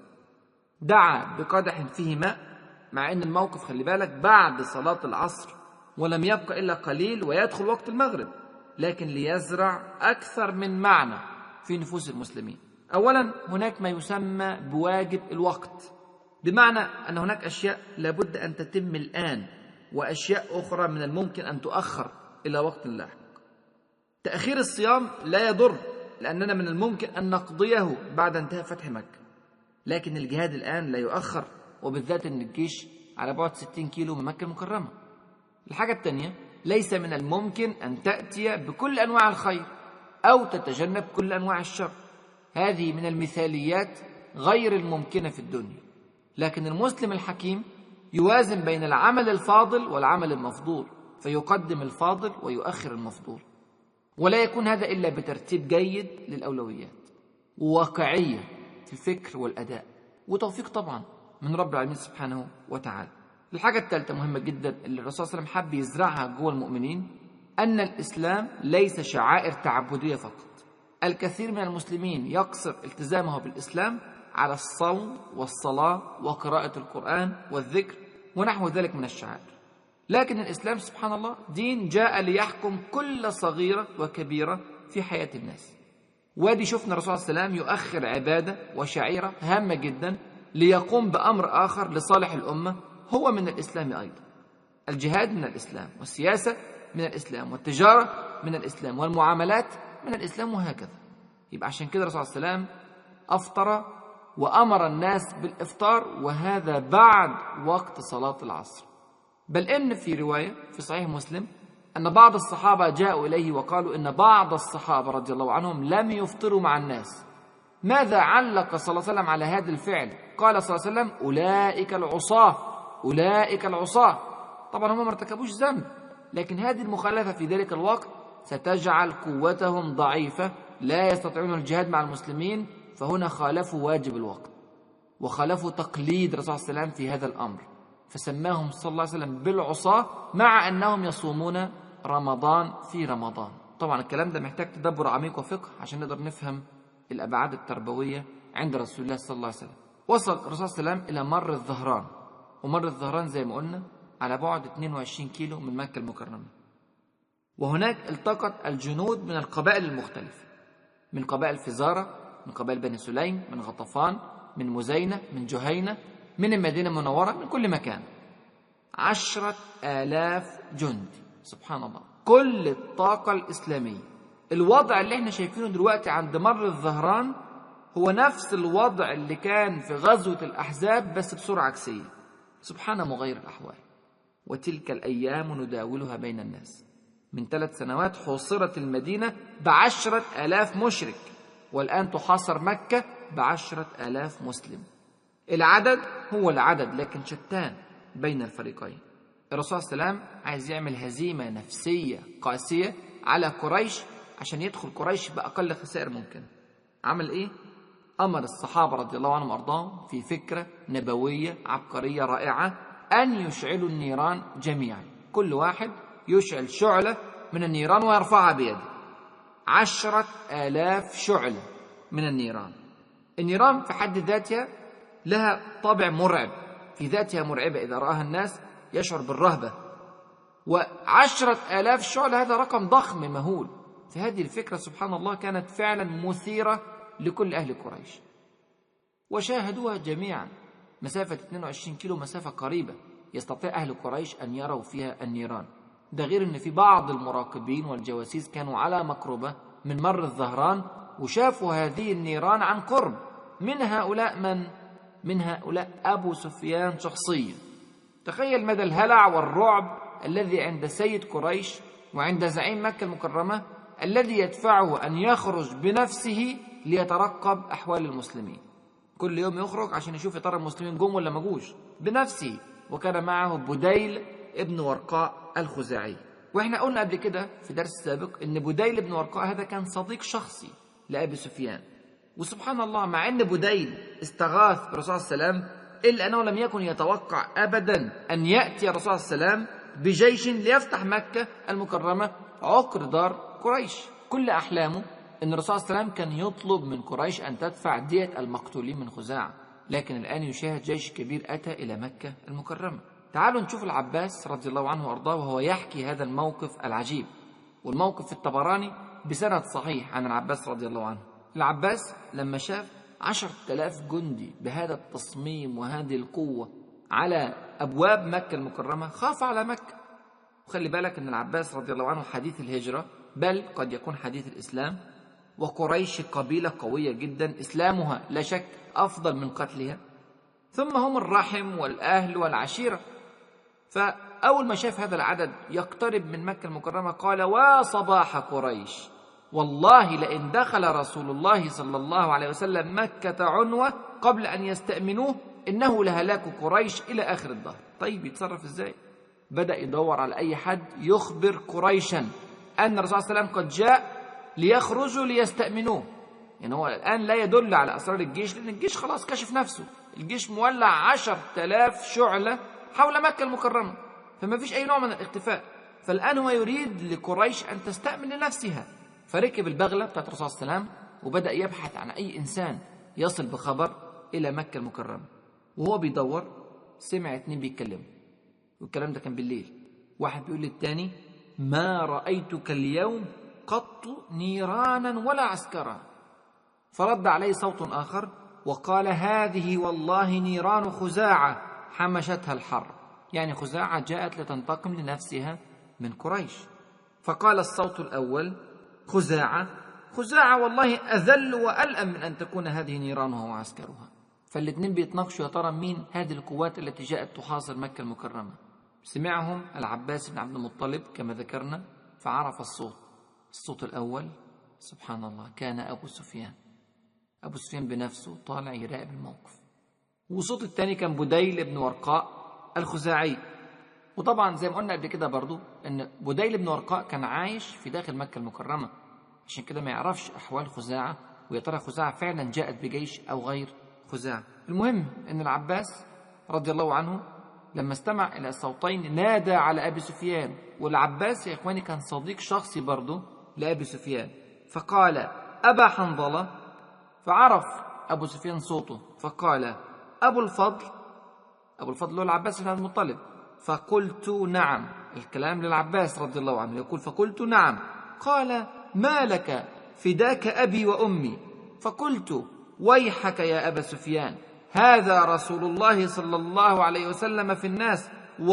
دعا بقدح فيه ماء، مع أن الموقف خلي بالك بعد صلاة العصر ولم يبقى إلا قليل ويدخل وقت المغرب، لكن ليزرع أكثر من معنى في نفوس المسلمين. أولا هناك ما يسمى بواجب الوقت، بمعنى أن هناك أشياء لابد أن تتم الآن، وأشياء أخرى من الممكن أن تؤخر إلى وقت لاحق. تأخير الصيام لا يضر، لأننا من الممكن أن نقضيه بعد انتهاء فتح مكة، لكن الجهاد الآن لا يؤخر، وبالذات أن الجيش على بعد ستين كيلو من مكة المكرمة. الحاجة الثانية، ليس من الممكن أن تأتي بكل أنواع الخير أو تتجنب كل أنواع الشر. هذه من المثاليات غير الممكنة في الدنيا. لكن المسلم الحكيم يوازن بين العمل الفاضل والعمل المفضول، فيقدم الفاضل ويؤخر المفضول، ولا يكون هذا إلا بترتيب جيد للأولويات وواقعية في الفكر والأداء، وتوفيق طبعا من رب العالمين سبحانه وتعالى. الحاجة الثالثة مهمة جدا اللي الرسول صلى الله عليه وسلم حب يزرعها جوه المؤمنين، أن الإسلام ليس شعائر تعبدية فقط. الكثير من المسلمين يقصر التزامه بالإسلام على الصوم والصلاة وقراءة القرآن والذكر ونحو ذلك من الشعائر، لكن الإسلام سبحان الله دين جاء ليحكم كل صغيرة وكبيرة في حياة الناس. ودي شفنا الرسول صلى الله عليه وسلم يؤخر عبادة وشعيرة هامة جدا ليقوم بأمر آخر لصالح الأمة هو من الإسلام أيضا. الجهاد من الإسلام، والسياسة من الإسلام، والتجارة من الإسلام، والمعاملات من الإسلام، وهكذا. يبقى عشان كده الرسول صلى الله عليه وسلم أفطر وأمر الناس بالإفطار، وهذا بعد وقت صلاة العصر. بل إن في رواية في صحيح مسلم أن بعض الصحابة جاءوا إليه وقالوا إن بعض الصحابة رضي الله عنهم لم يفطروا مع الناس. ماذا علق صلى الله عليه وسلم على هذا الفعل؟ قال صلى الله عليه وسلم: أولئك العصاة، أولئك العصاة. طبعا هم ما ارتكبوش ذنب، لكن هذه المخالفة في ذلك الوقت ستجعل قوتهم ضعيفة، لا يستطيعون الجهاد مع المسلمين، فهنا خالفوا واجب الوقت وخالفوا تقليد الرسول صلى الله عليه وسلم في هذا الأمر، فسماهم صلى الله عليه وسلم بالعصاة مع أنهم يصومون رمضان في رمضان. طبعا الكلام ده محتاج تدبر عميق وفقه عشان نقدر نفهم الأبعاد التربوية عند رسول الله صلى الله عليه وسلم. وصل الرسول صلى الله عليه وسلم إلى مر الظهران، ومر الظهران زي ما قلنا على بعد اثنين وعشرين كيلو من مكة المكرمة. وهناك التقت الجنود من القبائل المختلفة، من قبائل فزارة، من قبائل بني سليم، من غطفان، من مزينة، من جهينة، من المدينة المنورة، من كل مكان. عشرة آلاف جندي، سبحان الله، كل الطاقة الإسلامية. الوضع اللي احنا شايفينه دلوقتي عند مر الظهران هو نفس الوضع اللي كان في غزوة الأحزاب، بس بسرعة عكسية. سبحان مغير الأحوال. وتلك الأيام نداولها بين الناس. من ثلاث سنوات حوصرت المدينة بعشرة آلاف مشرك، والآن تحاصر مكة بعشرة آلاف مسلم. العدد هو العدد، لكن شتان بين الفريقين. الرسول صلى الله عليه وسلم عايز يعمل هزيمة نفسية قاسية على قريش عشان يدخل قريش بأقل خسائر ممكن. عمل إيه؟ أمر الصحابة رضي الله عنهم وأرضاهم في فكرة نبوية عبقرية رائعة، أن يشعلوا النيران جميعا، كل واحد يشعل شعلة من النيران ويرفعها بيده. عشرة آلاف شعلة من النيران. النيران في حد ذاتها لها طابع مرعب، في ذاتها مرعبة، إذا رآها الناس يشعر بالرهبة. وعشرة آلاف شعلة هذا رقم ضخم مهول. فهذه الفكرة سبحان الله كانت فعلا مثيرة لكل أهل قريش، وشاهدوها جميعا. مسافة اثنين وعشرين كيلو مسافة قريبة يستطيع أهل قريش أن يروا فيها النيران. ده غير أن في بعض المراقبين والجواسيس كانوا على مقربة من مر الظهران وشافوا هذه النيران عن قرب. من هؤلاء من؟ من هؤلاء أبو سفيان شخصيا. تخيل مدى الهلع والرعب الذي عند سيد قريش وعند زعيم مكة المكرمة، الذي يدفعه أن يخرج بنفسه ليترقب أحوال المسلمين. كل يوم يخرج عشان يشوف ترى المسلمين جم ولا ما جوش بنفسه. وكان معه بديل ابن ورقاء الخزاعي. واحنا قلنا قبل كده في درس سابق ان بديل ابن ورقاء هذا كان صديق شخصي لأبي سفيان. وسبحان الله، مع ان بديل استغاث بالرسول صلى الله عليه وسلم، الا انه لم يكن يتوقع ابدا ان ياتي الرسول صلى الله عليه وسلم بجيش ليفتح مكة المكرمة عقر دار قريش. كل احلامه ان الرسول صلى الله عليه وسلم كان يطلب من قريش ان تدفع دية المقتولين من خزاعة، لكن الان يشاهد جيش كبير اتى الى مكة المكرمة. تعالوا نشوف العباس رضي الله عنه وارضاه وهو يحكي هذا الموقف العجيب. والموقف في الطبراني بسند صحيح عن العباس رضي الله عنه. العباس لما شاف عشرة آلاف جندي بهذا التصميم وهذه القوة على أبواب مكة المكرمة خاف على مكة. وخلي بالك أن العباس رضي الله عنه حديث الهجرة، بل قد يكون حديث الإسلام. وقريش قبيلة قوية جدا، إسلامها لا شك أفضل من قتلها، ثم هم الرحم والأهل والعشيرة. فأول ما شاف هذا العدد يقترب من مكة المكرمة قال: وصباح قريش، والله لئن دخل رسول الله صلى الله عليه وسلم مكة عنوة قبل أن يستأمنوه إنه لهلاك قريش إلى آخر الدهر. طيب يتصرف إزاي؟ بدأ يدور على أي حد يخبر قريشا أن الرسول صلى الله عليه وسلم قد جاء ليخرجوا ليستأمنوه. يعني هو الآن لا يدل على أسرار الجيش، لأن الجيش خلاص كشف نفسه. الجيش مولع عشر آلاف شعلة حول مكة المكرمة، فما فيش أي نوع من الاختفاء. فالآن هو يريد لقريش أن تستأمن لنفسها. فركب البغلة بتاعت الرسول صلى الله عليه وسلم وبدأ يبحث عن أي إنسان يصل بخبر إلى مكة المكرمة. وهو بيدور سمع اتنين بيتكلموا، والكلام ده كان بالليل. واحد بيقول للتاني: ما رأيتك اليوم قط نيرانا ولا عسكرا. فرد عليه صوت آخر: وقال: هذه والله نيران خزاعة حمشتها الحر، يعني خزاعة جاءت لتنتقم لنفسها من قريش. فقال الصوت الأول: خزاعة خزاعة والله أذل وألأم من أن تكون هذه نيرانها وعسكرها. فالاثنين بيتناقشوا يا ترى مين هذه القوات التي جاءت تحاصر مكة المكرمة. سمعهم العباس بن عبد المطلب كما ذكرنا، فعرف الصوت. الصوت الأول سبحان الله كان أبو سفيان، أبو سفيان بنفسه طالع يراقب الموقف. والصوت الثاني كان بديل بن ورقاء الخزاعي. وطبعا زي ما قلنا قبل كده برضو أن بديل بن ورقاء كان عايش في داخل مكة المكرمة، عشان كده ما يعرفش أحوال خزاعة، ويا ترى خزاعة فعلا جاءت بجيش أو غير خزاعة. المهم أن العباس رضي الله عنه لما استمع إلى الصوتين نادى على أبي سفيان. والعباس يا إخواني كان صديق شخصي برضه لأبي سفيان، فقال: أبا حنظلة. فعرف أبو سفيان صوته فقال: أبو الفضل. أبو الفضل هو العباس بن عبد المطلب. فقلت: نعم. الكلام للعباس رضي الله عنه، يقول: فقلت: نعم. قال: ما لك؟ فداك أبي وأمي. فقلت: ويحك يا أبا سفيان، هذا رسول الله صلى الله عليه وسلم في الناس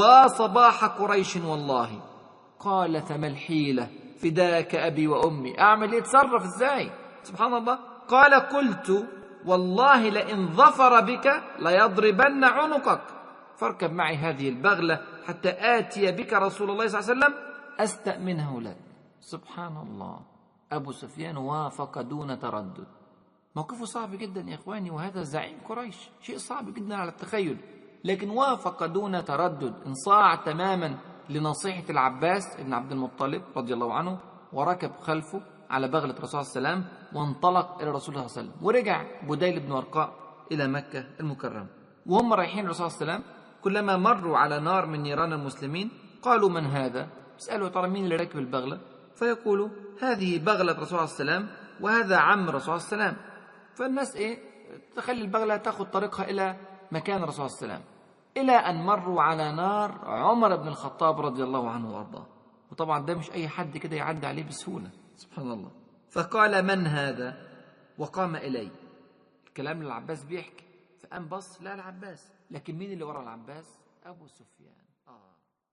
وصباح قريش والله. قال: فما الحيلة؟ فداك أبي وأمي، أعمل إيه؟ اتصرف إزاي؟ سبحان الله. قال: قلت: والله لئن ظفر بك ليضربن عنقك، فاركب معي هذه البغلة حتى آتي بك رسول الله صلى الله عليه وسلم أستأمنه لك. سبحان الله، أبو سفيان وافق دون تردد. موقفه صعب جدا يا إخواني، وهذا زعيم قريش، شيء صعب جدا على التخيل، لكن وافق دون تردد، انصاع تماما لنصيحة العباس بن عبد المطلب رضي الله عنه، وركب خلفه على بغلة الرسول صلى الله عليه وسلم وانطلق إلى الرسول صلى الله عليه وسلم. ورجع بديل بن ورقاء إلى مكة المكرمة. وهم رايحين الرسول صلى الله عليه وسلم كلما مروا على نار من نيران المسلمين قالوا: من هذا؟ اسألوا ترى مين اللي راكب البغلة؟ فيقولوا: هذه بغلة الرسول صلى الله عليه وسلم، وهذا عم الرسول صلى الله عليه وسلم. فالناس إيه تخلي البغلة تأخذ طريقها إلى مكان الرسول صلى الله عليه وسلم، إلى أن مروا على نار عمر بن الخطاب رضي الله عنه وأرضاه. وطبعا ده مش أي حد كده يعدي عليه بسهولة، سبحان الله. فقال: من هذا؟ وقام إلي. الكلام للعباس بيحكي، فقام بص لا العباس، لكن مين اللي ورا العباس؟ أبو سفيان. آه.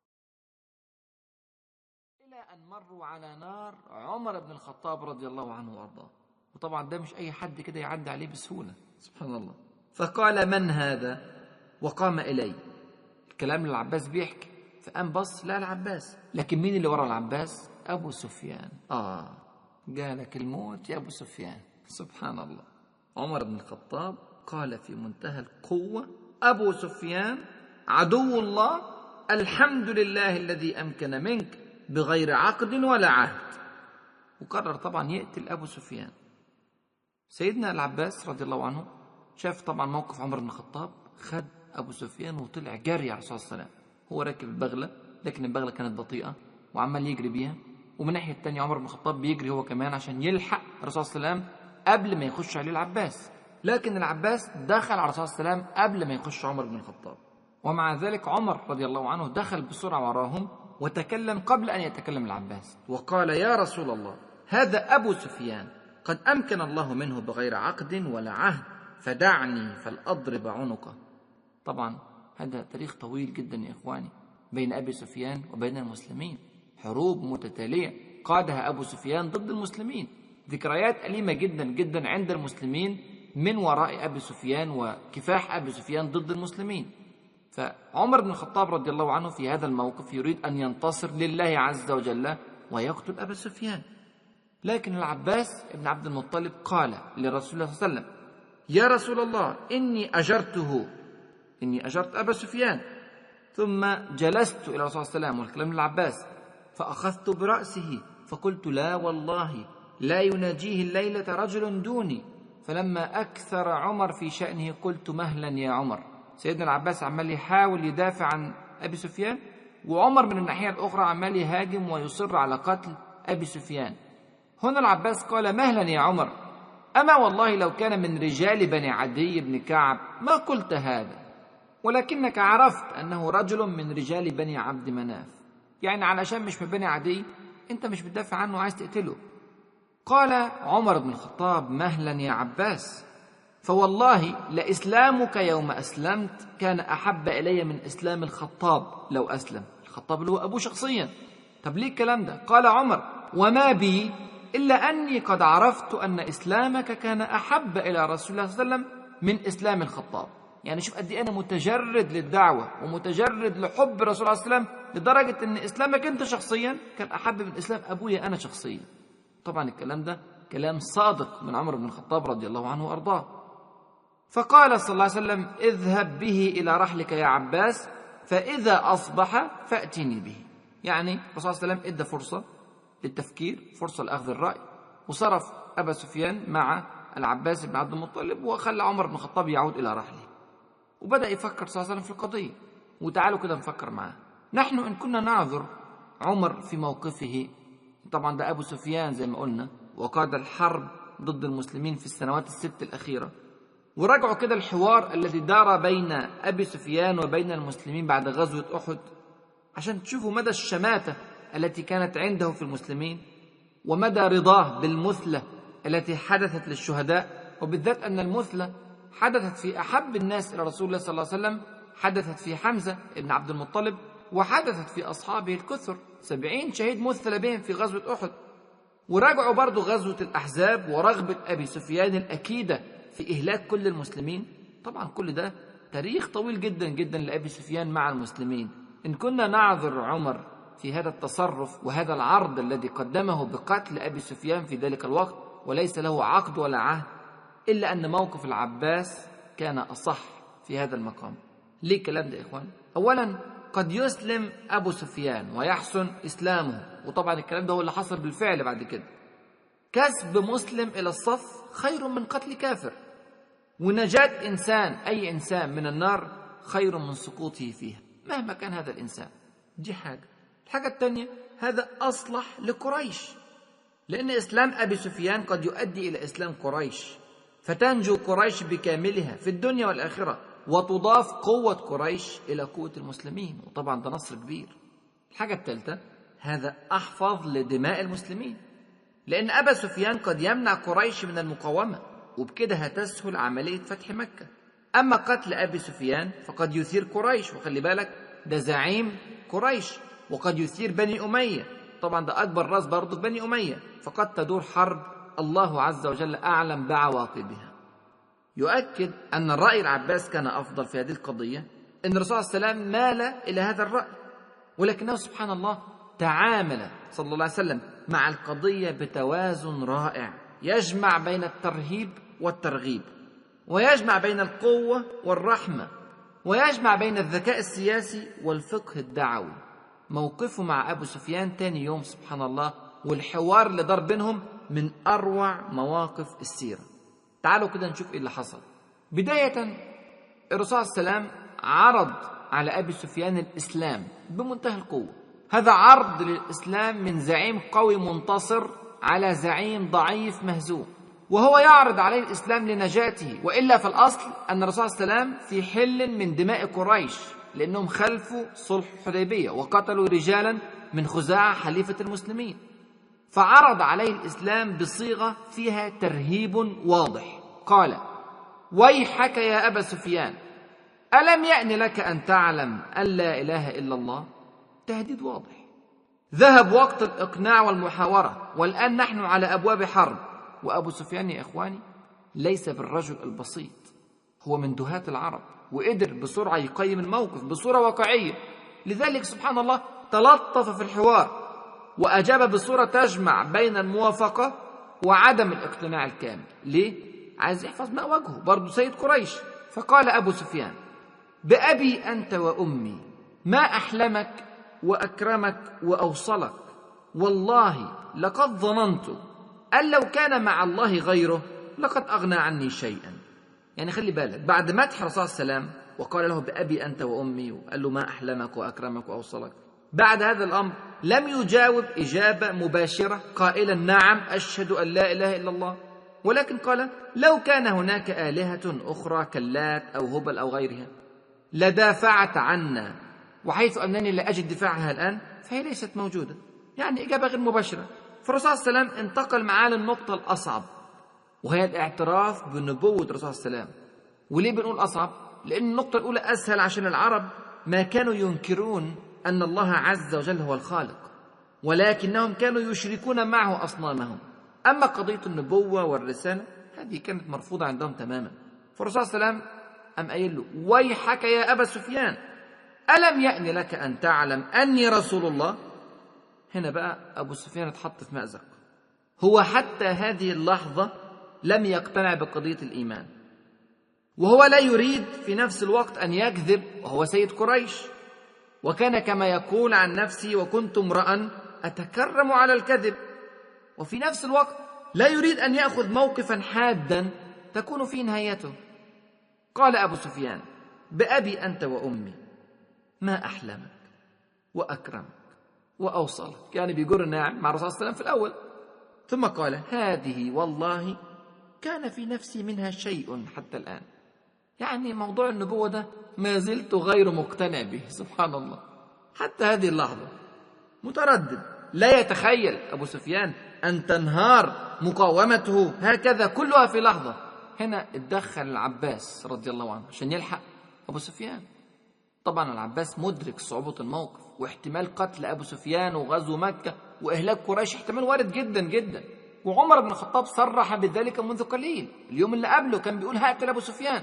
إلى أن مروا على نار عمر بن الخطاب رضي الله عنه وأرضاه. وطبعا ده مش أي حد كده يعدي عليه بسهولة، سبحان الله. فقال: من هذا؟ وقام إلي. الكلام للعباس بيحكي، فقام بص لا العباس، لكن مين اللي ورا العباس؟ أبو سفيان. آه جالك الموت يا أبو سفيان، سبحان الله. عمر بن الخطاب قال في منتهى القوة: أبو سفيان عدو الله، الحمد لله الذي أمكن منك بغير عقد ولا عهد. وقرر طبعا يقتل أبو سفيان. سيدنا العباس رضي الله عنه شاف طبعا موقف عمر بن الخطاب، خد أبو سفيان وطلع جري على الرسول صلى الله عليه وسلم. هو راكب البغلة، لكن البغلة كانت بطيئة وعمال يجري بيها، ومن ناحية التانية عمر بن الخطاب بيجري هو كمان عشان يلحق الرسول صلى الله عليه وسلم قبل ما يخش عليه العباس. لكن العباس دخل على الرسول صلى الله عليه وسلم قبل ما يخش عمر بن الخطاب، ومع ذلك عمر رضي الله عنه دخل بسرعة وراهم وتكلم قبل أن يتكلم العباس، وقال: يا رسول الله، هذا أبو سفيان قد أمكن الله منه بغير عقد ولا عهد، فدعني فلأضرب عنقه. طبعا هذا تاريخ طويل جدا يا إخواني بين أبي سفيان وبين المسلمين، حروب متتالية قادها أبو سفيان ضد المسلمين، ذكريات أليمة جدا جدا عند المسلمين من وراء أبي سفيان وكفاح أبي سفيان ضد المسلمين. فعمر بن الخطاب رضي الله عنه في هذا الموقف يريد أن ينتصر لله عز وجل ويقتل أبا سفيان. لكن العباس بن عبد المطلب قال لرسول الله صلى الله عليه وسلم: يا رسول الله، إني أجرته، إني أجرت أبا سفيان. ثم جلست إلى الرسول صلى الله عليه وسلم، والكلام للعباس، فأخذت برأسه فقلت: لا والله لا يناجيه الليلة رجل دوني. فلما أكثر عمر في شأنه قلت: مهلا يا عمر. سيدنا العباس عمال يحاول يدافع عن أبي سفيان، وعمر من الناحية الأخرى عمال يهاجم ويصر على قتل أبي سفيان. هنا العباس قال: مهلا يا عمر، أما والله لو كان من رجال بني عدي بن كعب ما قلت هذا، ولكنك عرفت أنه رجل من رجال بني عبد مناف، يعني علشان مش من بني عدي أنت مش بتدافع عنه وعايز تقتله. قال عمر بن الخطاب: مهلا يا عباس. فوالله لإسلامك يوم أسلمت كان أحب إلي من إسلام الخطاب لو أسلم. الخطاب اللي هو أبوه شخصيا. طب ليه الكلام ده؟ قال عمر: وما بي إلا أني قد عرفت أن إسلامك كان أحب إلى رسول الله صلى الله عليه وسلم من إسلام الخطاب. يعني شوف قد إيه أنا متجرد للدعوة ومتجرد لحب رسول الله صلى الله عليه وسلم لدرجة أن إسلامك أنت شخصيا كان أحب من إسلام أبويا أنا شخصيا. طبعا الكلام ده كلام صادق من عمر بن الخطاب رضي الله عنه وأرضاه. فقال صلى الله عليه وسلم: اذهب به إلى رحلك يا عباس، فإذا أصبح فأتني به. يعني الرسول صلى الله عليه وسلم إدى فرصة للتفكير، فرصة لأخذ الرأي، وصرف أبا سفيان مع العباس بن عبد المطلب وخلى عمر بن الخطاب يعود إلى رحله، وبدأ يفكر صلى الله عليه وسلم في القضية. وتعالوا كده نفكر معاه. نحن إن كنا نعذر عمر في موقفه، طبعا ده أبو سفيان زي ما قلنا وقاد الحرب ضد المسلمين في السنوات الست الأخيرة، ورجعوا كده الحوار الذي دار بين أبي سفيان وبين المسلمين بعد غزوة أحد عشان تشوفوا مدى الشماتة التي كانت عنده في المسلمين ومدى رضاه بالمثلة التي حدثت للشهداء، وبالذات أن المثلة حدثت في أحب الناس إلى رسول الله صلى الله عليه وسلم، حدثت في حمزة بن عبد المطلب، وحدثت في أصحابه الكثر، سبعين شهيد مثل بهم في غزوة أحد. ورجعوا برضو غزوة الأحزاب ورغبة أبي سفيان الأكيدة في إهلاك كل المسلمين. طبعا كل ده تاريخ طويل جدا جدا لأبي سفيان مع المسلمين. إن كنا نعذر عمر في هذا التصرف وهذا العرض الذي قدمه بقتل أبي سفيان في ذلك الوقت وليس له عقد ولا عهد، إلا أن موقف العباس كان أصح في هذا المقام. ليه الكلام ده يا إخوان؟ أولا قد يسلم أبو سفيان ويحسن إسلامه، وطبعا الكلام ده هو اللي حصل بالفعل بعد كده. كسب مسلم إلى الصف خير من قتل كافر، ونجاة إنسان أي إنسان من النار خير من سقوطه فيها مهما كان هذا الإنسان. دي حاجة. الحاجة الثانية، هذا أصلح لقريش، لأن إسلام أبي سفيان قد يؤدي إلى إسلام قريش، فتنجو قريش بكاملها في الدنيا والآخرة، وتضاف قوة قريش إلى قوة المسلمين، وطبعا ده نصر كبير. الحاجة الثالثة، هذا أحفظ لدماء المسلمين، لأن أبا سفيان قد يمنع قريش من المقاومة، وبكده هتسهل عملية فتح مكة. أما قتل أبي سفيان فقد يثير قريش، وخلي بالك ده زعيم قريش، وقد يثير بني أمية، طبعا ده أكبر راس برضه في بني أمية، فقد تدور حرب الله عز وجل أعلم بعواقبها. يؤكد أن الرأي العباس كان أفضل في هذه القضية، أن الرسول صلى الله عليه وسلم مال إلى هذا الرأي، ولكنه سبحان الله تعامل صلى الله عليه وسلم مع القضية بتوازن رائع، يجمع بين الترهيب والترغيب، ويجمع بين القوة والرحمة، ويجمع بين الذكاء السياسي والفقه الدعوي. موقفه مع أبو سفيان تاني يوم سبحان الله والحوار اللي دار بينهم من أروع مواقف السيرة. تعالوا كده نشوف إيه اللي حصل. بداية الرسول صلى الله عليه وسلم عرض على أبي سفيان الإسلام بمنتهى القوة. هذا عرض للإسلام من زعيم قوي منتصر على زعيم ضعيف مهزوم، وهو يعرض عليه الإسلام لنجاته، وإلا فالأصل أن الرسول صلى الله عليه وسلم في حل من دماء قريش، لأنهم خلفوا صلح الحديبية وقتلوا رجالا من خزاعة حليفة المسلمين. فعرض عليه الإسلام بصيغة فيها ترهيب واضح. قال: ويحك يا أبا سفيان، ألم يأن لك أن تعلم أن لا إله إلا الله؟ تهديد واضح. ذهب وقت الإقناع والمحاورة، والآن نحن على أبواب حرب. وأبو سفيان يا إخواني ليس بالرجل البسيط، هو من دهاة العرب، وقدر بسرعة يقيم الموقف بصورة واقعية. لذلك سبحان الله تلطف في الحوار وأجاب بصورة تجمع بين الموافقة وعدم الاقتناع الكامل. ليه؟ عايز يحفظ ماء وجهه، برضو سيد قريش. فقال أبو سفيان: بأبي أنت وأمي ما أحلمك وأكرمك وأوصلك، والله لقد ظننت أن لو كان مع الله غيره لقد أغنى عني شيئا. يعني خلي بالك، بعد مدح الرسول صلى الله عليه وسلم وقال له بأبي أنت وأمي وقال له ما أحلمك وأكرمك وأوصلك، بعد هذا الأمر لم يجاوب إجابة مباشرة قائلا نعم أشهد أن لا إله إلا الله، ولكن قال لو كان هناك آلهة أخرى كاللات أو هبل أو غيرها لدافعت عنا، وحيث أنني لا أجد دفاعها الآن فهي ليست موجودة. يعني إجابة غير مباشرة. فالرسول صلى الله عليه وسلم انتقل معاه للنقطة الأصعب، وهي الاعتراف بنبوة الرسول صلى الله عليه وسلم. وليه بنقول أصعب؟ لأن النقطة الأولى أسهل، عشان العرب ما كانوا ينكرون أن الله عز وجل هو الخالق، ولكنهم كانوا يشركون معه أصنامهم. أما قضية النبوة والرسالة هذه كانت مرفوضة عندهم تماما. فالرسول صلى الله عليه وسلم أم قايل له: ويحك يا أبا سفيان، ألم يأن لك أن تعلم أني رسول الله؟ هنا بقى أبو سفيان اتحط في مأزق. هو حتى هذه اللحظة لم يقتنع بقضية الإيمان، وهو لا يريد في نفس الوقت أن يكذب، وهو سيد قريش، وكان كما يقول عن نفسه: وكنت امرأ أتكرم على الكذب. وفي نفس الوقت لا يريد أن يأخذ موقفا حادا تكون فيه نهايته. قال أبو سفيان: بأبي أنت وأمي ما أحلمك وأكرمك وأوصلك، يعني بيجر الناعم مع الرسول صلى الله عليه وسلم في الأول. ثم قال: هذه والله كان في نفسي منها شيء حتى الآن. يعني موضوع النبوة ده ما زلت غير مقتنع به، سبحان الله، حتى هذه اللحظة متردد. لا يتخيل أبو سفيان أن تنهار مقاومته هكذا كلها في لحظة. هنا اتدخل العباس رضي الله عنه عشان يلحق أبو سفيان. طبعا العباس مدرك صعوبة الموقف، واحتمال قتل أبو سفيان وغزو مكة وإهلاك قريش احتمال وارد جدا جدا. وعمر بن الخطاب صرح بذلك منذ قليل، اليوم اللي قبله كان بيقول: هقتل أبو سفيان.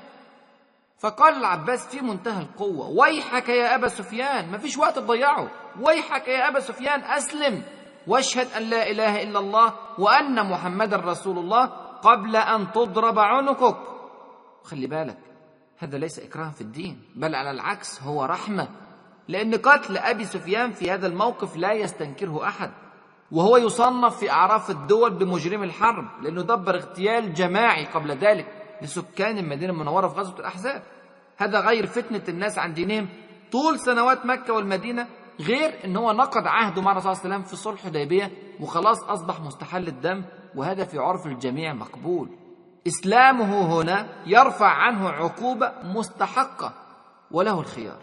فقال العباس في منتهى القوة: ويحك يا أبا سفيان، ما فيش وقت تضيعه، ويحك يا أبا سفيان، أسلم واشهد أن لا إله إلا الله وأن محمد رسول الله قبل أن تضرب عنقك. خلي بالك، هذا ليس إكراه في الدين، بل على العكس هو رحمة، لأن قتل أبي سفيان في هذا الموقف لا يستنكره أحد، وهو يصنف في أعراف الدول بمجرم الحرب، لأنه دبر اغتيال جماعي قبل ذلك لسكان المدينة المنورة في غزوة الأحزاب. هذا غير فتنة الناس عن دينهم طول سنوات مكة والمدينة، غير أنه نقض عهده مع الرسول صلى الله عليه وسلم في صلح حديبية وخلاص أصبح مستحل الدم، وهذا في عرف الجميع مقبول. إسلامه هنا يرفع عنه عقوبة مستحقة وله الخيار.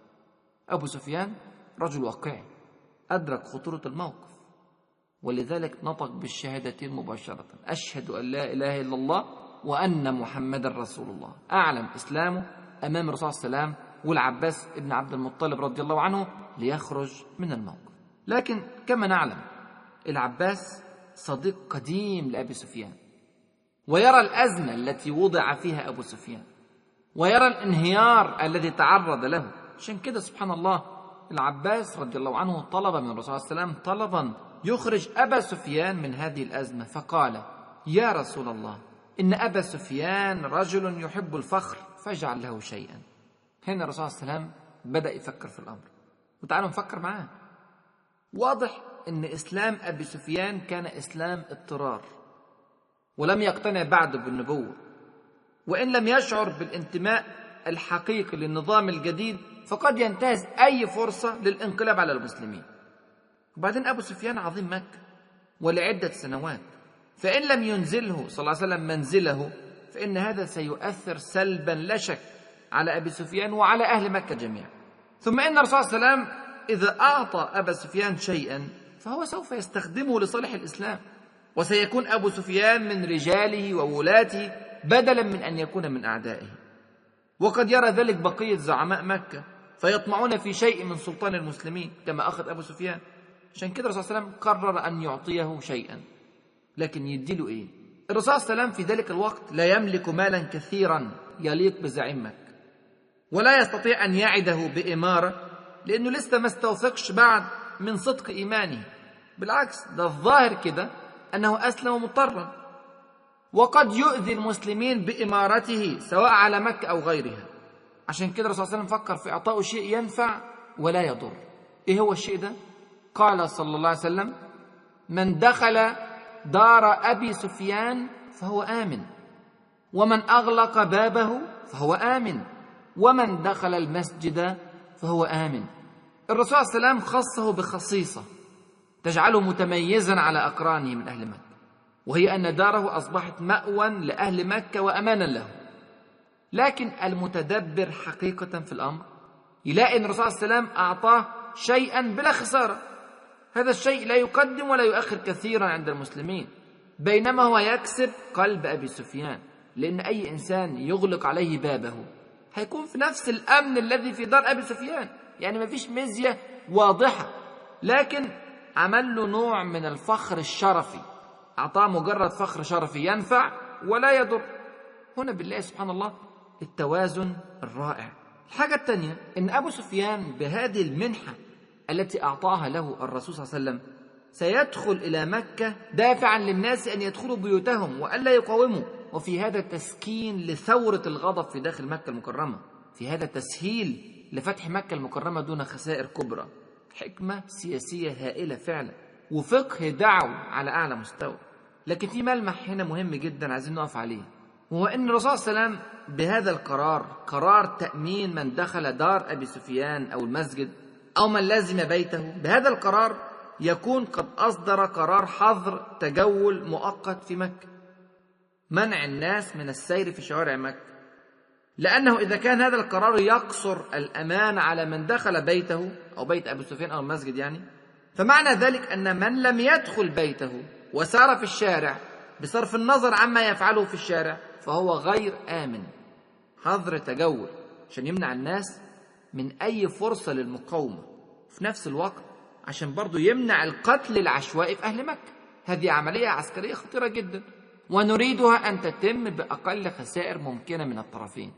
أبو سفيان رجل واقعي أدرك خطورة الموقف، ولذلك نطق بالشهادتين مباشرة: أشهد أن لا إله إلا الله وأن محمد رسول الله. أعلم إسلامه أمام الرسول صلى الله عليه وسلم والعباس ابن عبد المطلب رضي الله عنه ليخرج من الموقف. لكن كما نعلم العباس صديق قديم لأبي سفيان، ويرى الأزمة التي وضع فيها أبو سفيان، ويرى الانهيار الذي تعرض له. عشان كده سبحان الله العباس رضي الله عنه طلب من الرسول صلى الله عليه وسلم طلبا يخرج أبا سفيان من هذه الأزمة، فقال: يا رسول الله، إن أبا سفيان رجل يحب الفخر فاجعل له شيئا. هنا الرسول صلى الله عليه وسلم بدأ يفكر في الأمر، وتعالوا نفكر معاه. واضح أن إسلام أبي سفيان كان إسلام اضطرار، ولم يقتنع بعد بالنبوة، وإن لم يشعر بالانتماء الحقيقي للنظام الجديد فقد ينتهز أي فرصة للانقلاب على المسلمين. وبعدين أبو سفيان عظيم مكة ولعدة سنوات، فإن لم ينزله صلى الله عليه وسلم منزله فإن هذا سيؤثر سلبا لا شك على أبي سفيان وعلى أهل مكة جميعا. ثم إن الرسول صلى الله عليه وسلم إذا أعطى أبا سفيان شيئا فهو سوف يستخدمه لصالح الإسلام، وسيكون أبو سفيان من رجاله وولاته بدلا من أن يكون من أعدائه. وقد يرى ذلك بقية زعماء مكة فيطمعون في شيء من سلطان المسلمين كما أخذ أبو سفيان. عشان كده الرسول صلى الله عليه وسلم قرر أن يعطيه شيئا، لكن يديله إيه؟ الرسول صلى الله عليه وسلم في ذلك الوقت لا يملك مالا كثيرا يليق بزعيم مكة، ولا يستطيع أن يعده بإمارة لأنه لسه ما استوثقش بعد من صدق إيمانه. بالعكس، ده الظاهر كده أنه أسلم مضطرا، وقد يؤذي المسلمين بإمارته سواء على مكة أو غيرها. عشان كده الرسول صلى الله عليه وسلم فكر في إعطائه شيء ينفع ولا يضر. إيه هو الشيء ده؟ قال صلى الله عليه وسلم: من دخل دار أبي سفيان فهو آمن، ومن أغلق بابه فهو آمن، ومن دخل المسجد فهو آمن. الرسول صلى الله عليه وسلم خصه بخصيصة تجعله متميزا على أقرانه من أهل مكة، وهي أن داره أصبحت مأوى لأهل مكة وأمانا له. لكن المتدبر حقيقة في الأمر يلاقي أن الرسول صلى الله عليه وسلم أعطاه شيئا بلا خسارة. هذا الشيء لا يقدم ولا يؤخر كثيرا عند المسلمين، بينما هو يكسب قلب أبي سفيان، لأن أي إنسان يغلق عليه بابه هيكون في نفس الأمن الذي في دار أبي سفيان، يعني ما فيش مزية واضحة، لكن عمل له نوع من الفخر الشرفي، أعطاه مجرد فخر شرفي ينفع ولا يضر. هنا بالله سبحان الله التوازن الرائع. الحاجة الثانية إن أبو سفيان بهذه المنحة التي أعطاها له الرسول صلى الله عليه وسلم سيدخل إلى مكة دافعا للناس أن يدخلوا بيوتهم وألا يقاوموا، وفي هذا تسكين لثورة الغضب في داخل مكة المكرمة، في هذا تسهيل لفتح مكة المكرمة دون خسائر كبرى. حكمة سياسية هائلة فعلا، وفقه دعوي على أعلى مستوى. لكن في ملمح هنا مهم جدا عايزين نقف عليه، وهو أن الرسول صلى الله عليه وسلم بهذا القرار، قرار تأمين من دخل دار أبي سفيان أو المسجد أو من لازم بيته، بهذا القرار يكون قد أصدر قرار حظر تجول مؤقت في مكة، منع الناس من السير في شوارع مكة، لأنه إذا كان هذا القرار يقصر الأمان على من دخل بيته أو بيت أبي سفيان أو المسجد يعني، فمعنى ذلك أن من لم يدخل بيته وسار في الشارع بصرف النظر عما يفعله في الشارع فهو غير آمن. حظر تجول عشان يمنع الناس من أي فرصة للمقاومة، في نفس الوقت عشان برضو يمنع القتل العشوائي في أهل مكة. هذه عملية عسكرية خطيرة جدا، ونريدها أن تتم بأقل خسائر ممكنة من الطرفين.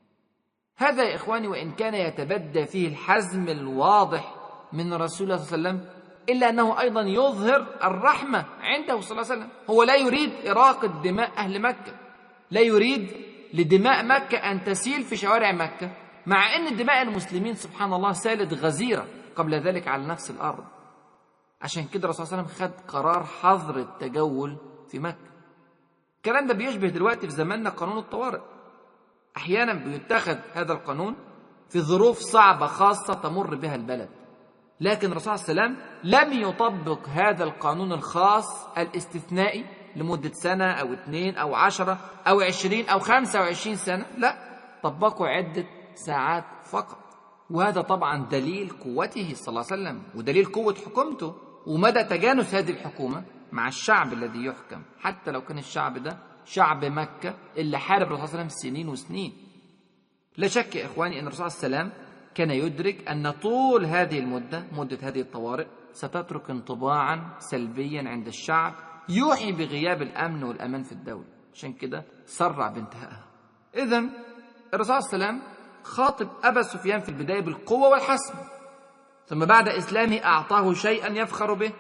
هذا يا إخواني وإن كان يتبدى فيه الحزم الواضح من رسول الله صلى الله عليه وسلم، إلا أنه أيضا يظهر الرحمة عنده صلى الله عليه وسلم. هو لا يريد إراقة دماء أهل مكة، لا يريد لدماء مكة أن تسيل في شوارع مكة، مع أن دماء المسلمين سبحان الله سالت غزيرة قبل ذلك على نفس الأرض. عشان كده الرسول صلى الله عليه وسلم خد قرار حظر التجول في مكة. الكلام ده بيشبه دلوقتي في زماننا قانون الطوارئ. أحيانا بيتخذ هذا القانون في ظروف صعبة خاصة تمر بها البلد، لكن الرسول صلى الله عليه وسلم لم يطبق هذا القانون الخاص الاستثنائي لمدة سنة أو اثنين أو عشرة أو عشرين أو خمسة وعشرين سنة، لا، طبقه عدة ساعات فقط. وهذا طبعا دليل قوته صلى الله عليه وسلم، ودليل قوة حكومته ومدى تجانس هذه الحكومة مع الشعب الذي يحكم، حتى لو كان الشعب ده شعب مكة اللي حارب الرسول صلى الله عليه وسلم سنين وسنين. لا شك يا إخواني أن الرسول صلى الله عليه وسلم كان يدرك أن طول هذه المدة، مدة هذه الطوارئ، ستترك انطباعا سلبيا عند الشعب يوحي بغياب الأمن والأمان في الدولة، عشان كده سرع بانتهائها. إذن الرسول صلى الله عليه وسلم خاطب أبا سفيان في البداية بالقوة والحسم، ثم بعد إسلامه أعطاه شيئا يفخر به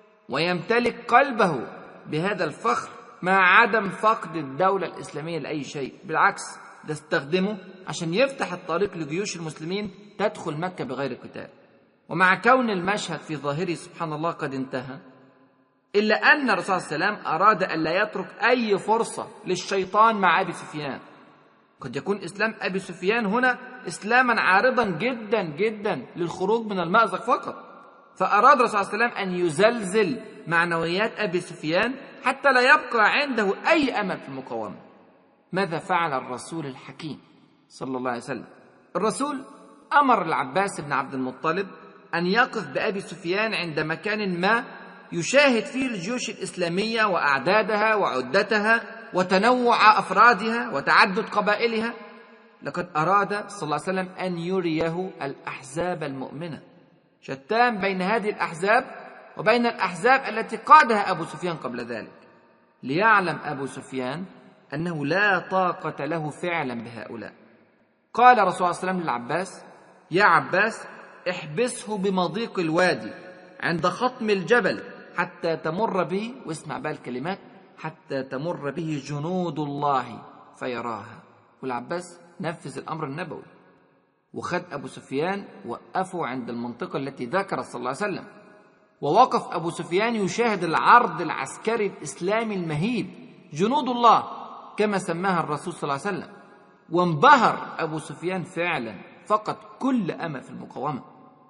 ويمتلك قلبه بهذا الفخر، مع عدم فقد الدولة الإسلامية لأي شيء، بالعكس ده استخدمه عشان يفتح الطريق لجيوش المسلمين تدخل مكة بغير قتال. ومع كون المشهد في ظاهره سبحان الله قد انتهى، إلا أن الرسول صلى الله عليه وسلم أراد أن لا يترك أي فرصة للشيطان مع أبي سفيان. قد يكون إسلام أبي سفيان هنا إسلاما عارضا جدا جدا للخروج من المأزق فقط، فأراد الرسول صلى الله عليه وسلم أن يزلزل معنويات أبي سفيان حتى لا يبقى عنده أي أمل في المقاومة. ماذا فعل الرسول الحكيم صلى الله عليه وسلم؟ الرسول أمر العباس بن عبد المطلب أن يقف بأبي سفيان عند مكان ما يشاهد فيه الجيوش الإسلامية وأعدادها وعدتها وتنوع أفرادها وتعدد قبائلها. لقد أراد صلى الله عليه وسلم أن يريه الأحزاب المؤمنة، شتان بين هذه الأحزاب وبين الأحزاب التي قادها أبو سفيان قبل ذلك، ليعلم أبو سفيان أنه لا طاقة له فعلا بهؤلاء. قال رسول الله صلى الله عليه وسلم للعباس: يا عباس، احبسه بمضيق الوادي عند خطم الجبل حتى تمر به، واسمع بقى الكلمات، حتى تمر به جنود الله فيراها. والعباس نفذ الأمر النبوي، وخد أبو سفيان وقفوا عند المنطقة التي ذكر صلى الله عليه وسلم، ووقف أبو سفيان يشاهد العرض العسكري الإسلامي المهيب، جنود الله كما سماها الرسول صلى الله عليه وسلم. وانبهر أبو سفيان فعلا، فقد كل أمل في المقاومة.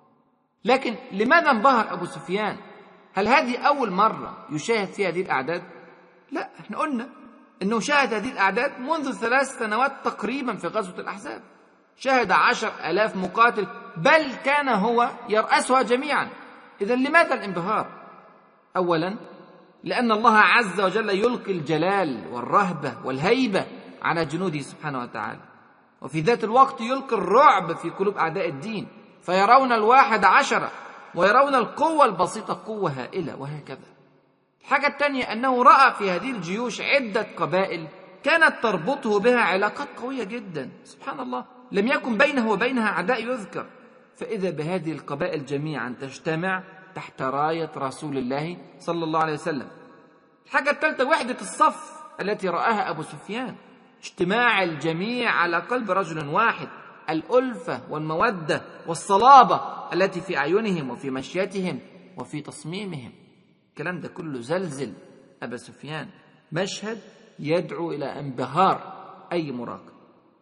لكن لماذا انبهر أبو سفيان؟ هل هذه أول مرة يشاهد فيها هذه الأعداد؟ لا، احنا قلنا أنه شاهد هذه الأعداد منذ ثلاث سنوات تقريبا في غزوة الأحزاب، شاهد عشر ألاف مقاتل، بل كان هو يرأسها جميعا. إذن لماذا الانبهار؟ أولا لأن الله عز وجل يلقي الجلال والرهبة والهيبة على جنوده سبحانه وتعالى، وفي ذات الوقت يلقي الرعب في قلوب أعداء الدين، فيرون الواحد عشرة ويرون القوة البسيطة قوة هائلة، وهكذا. الحاجة الثانية أنه رأى في هذه الجيوش عدة قبائل كانت تربطه بها علاقات قوية جدا، سبحان الله، لم يكن بينه وبينها عداء يذكر، فإذا بهذه القبائل جميعا تجتمع تحت راية رسول الله صلى الله عليه وسلم. الحاجة الثالثة وحدة الصف التي رآها أبو سفيان، اجتماع الجميع على قلب رجل واحد، الألفة والمودة والصلابة التي في أعينهم وفي مشيتهم وفي تصميمهم. الكلام ده كله زلزل أبا سفيان، مشهد يدعو إلى انبهار أي مراقب.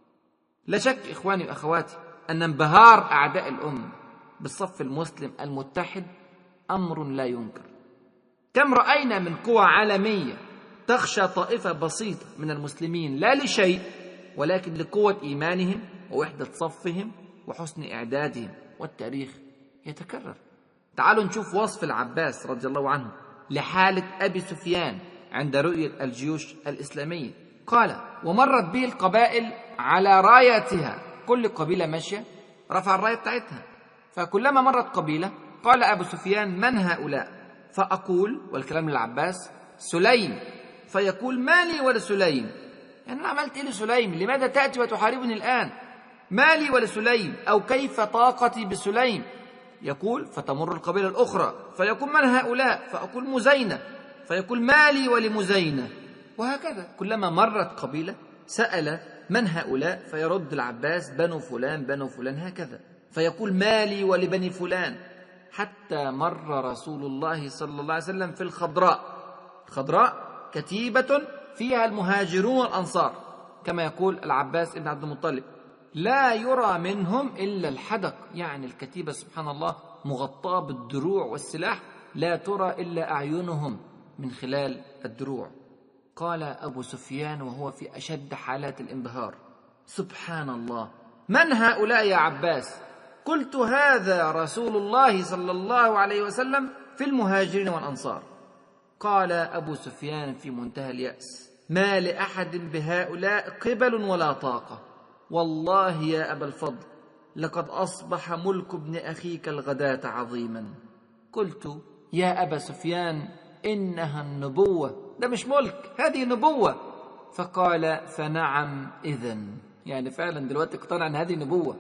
لا شك إخواني وأخواتي أن انبهار أعداء الأمة بالصف المسلم المتحد أمر لا ينكر. كم رأينا من قوى عالمية تخشى طائفة بسيطة من المسلمين لا لشيء ولكن لقوة إيمانهم ووحدة صفهم وحسن إعدادهم، والتاريخ يتكرر. تعالوا نشوف وصف العباس رضي الله عنه لحالة أبي سفيان عند رؤية الجيوش الإسلامية. قال: ومرت به القبائل على رايتها، كل قبيلة ماشية رفع الراية بتاعتها، فكلما مرت قبيلة قال أبو سفيان: من هؤلاء؟ فأقول، والكلام للعباس، سليم. فيقول: ما لي ولسليم؟ يعني أنا عملت إيه لسليم؟ لماذا تأتي وتحاربني الآن؟ ما لي ولسليم؟ أو كيف طاقتي بسليم؟ يقول: فتمر القبيلة الأخرى فيقول: من هؤلاء؟ فأقول: مزينة. فيقول: ما لي ولمزينة؟ وهكذا كلما مرت قبيلة سأل: من هؤلاء؟ فيرد العباس: بنو فلان بنو فلان، هكذا. فيقول: ما لي ولبني فلان، حتى مر رسول الله صلى الله عليه وسلم في الخضراء. الخضراء كتيبة فيها المهاجرون والأنصار، كما يقول العباس بن عبد المطلب: لا يرى منهم إلا الحدق، يعني الكتيبة سبحان الله مغطاة بالدروع والسلاح، لا ترى إلا أعينهم من خلال الدروع. قال أبو سفيان وهو في أشد حالات الانبهار: سبحان الله، من هؤلاء يا عباس؟ قلت: هذا رسول الله صلى الله عليه وسلم في المهاجرين والأنصار. قال أبو سفيان في منتهى اليأس: ما لأحد بهؤلاء قبل ولا طاقة، والله يا أبا الفضل لقد أصبح ملك ابن أخيك الغداة عظيما. قلت: يا أبا سفيان إنها النبوة، ده مش ملك، هذه نبوة. فقال: فنعم إذن، يعني فعلا دلوقتي اقتنع أن هذه نبوة.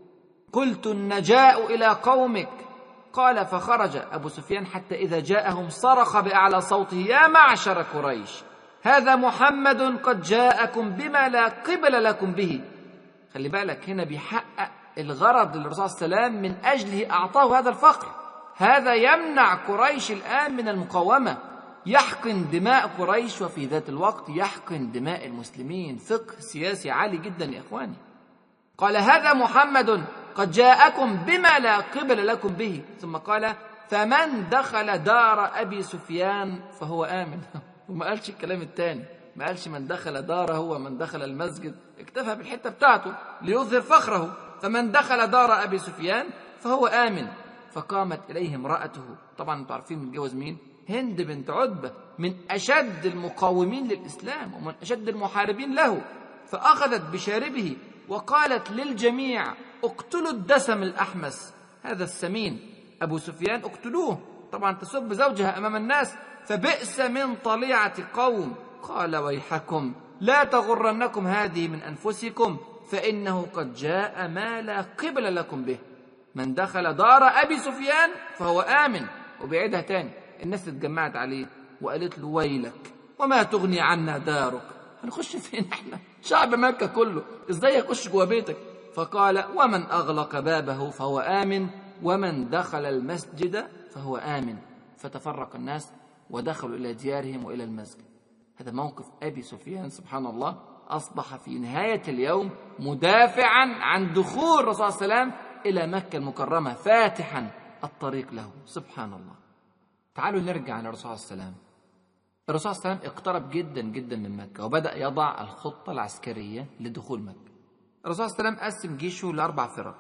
قلت: النجاء إلى قومك. قال: فخرج أبو سفيان حتى إذا جاءهم صرخ بأعلى صوته: يا معشر قريش، هذا محمد قد جاءكم بما لا قبل لكم به. خلي بالك هنا بيحقق الغرض اللي الرسول صلى الله عليه وسلم من أجله أعطاه هذا الفقر. هذا يمنع قريش الآن من المقاومة، يحقن دماء قريش وفي ذات الوقت يحقن دماء المسلمين. فقه سياسي عالي جدا يا إخواني. قال: هذا محمد قد جاءكم بما لا قبل لكم به. ثم قال: فمن دخل دار أبي سفيان فهو آمن. وما قالش الكلام الثاني، ما قالش من دخل داره ومن دخل المسجد، اكتفى بالحتة بتاعته ليظهر فخره. فمن دخل دار أبي سفيان فهو آمن. فقامت إليه امرأته، طبعا انتم عارفين متجوز مين؟ هند بنت عتبة، من أشد المقاومين للإسلام ومن أشد المحاربين له. فأخذت بشاربه وقالت للجميع: اقتلوا الدسم الأحمس، هذا السمين أبو سفيان، اقتلوه. طبعا تسب زوجها أمام الناس، فبئس من طليعة قوم. قال: ويحكم، لا تغرنكم هذه من أنفسكم، فإنه قد جاء ما لا قبل لكم به. من دخل دار أبي سفيان فهو آمن. وبيعيدها تاني، الناس اتجمعت عليه وقالت له: ويلك، وما تغني عنا دارك، هنخش فين احنا؟ شعب مكة كله ازاي يخش جوا بيتك؟ فقال: ومن أغلق بابه فهو آمن، ومن دخل المسجد فهو آمن. فتفرق الناس ودخلوا إلى ديارهم وإلى المسجد. هذا موقف أبي سفيان سبحان الله، أصبح في نهاية اليوم مدافعا عن دخول الرسول صلى الله عليه وسلم إلى مكة المكرمة، فاتحا الطريق له، سبحان الله. تعالوا نرجع للرسول صلى الله عليه وسلم. الرسول صلى الله عليه وسلم اقترب جدا جدا من مكة وبدأ يضع الخطة العسكرية لدخول مكة. الرسول صلى الله عليه وسلم قسم جيشه لأربع فرق.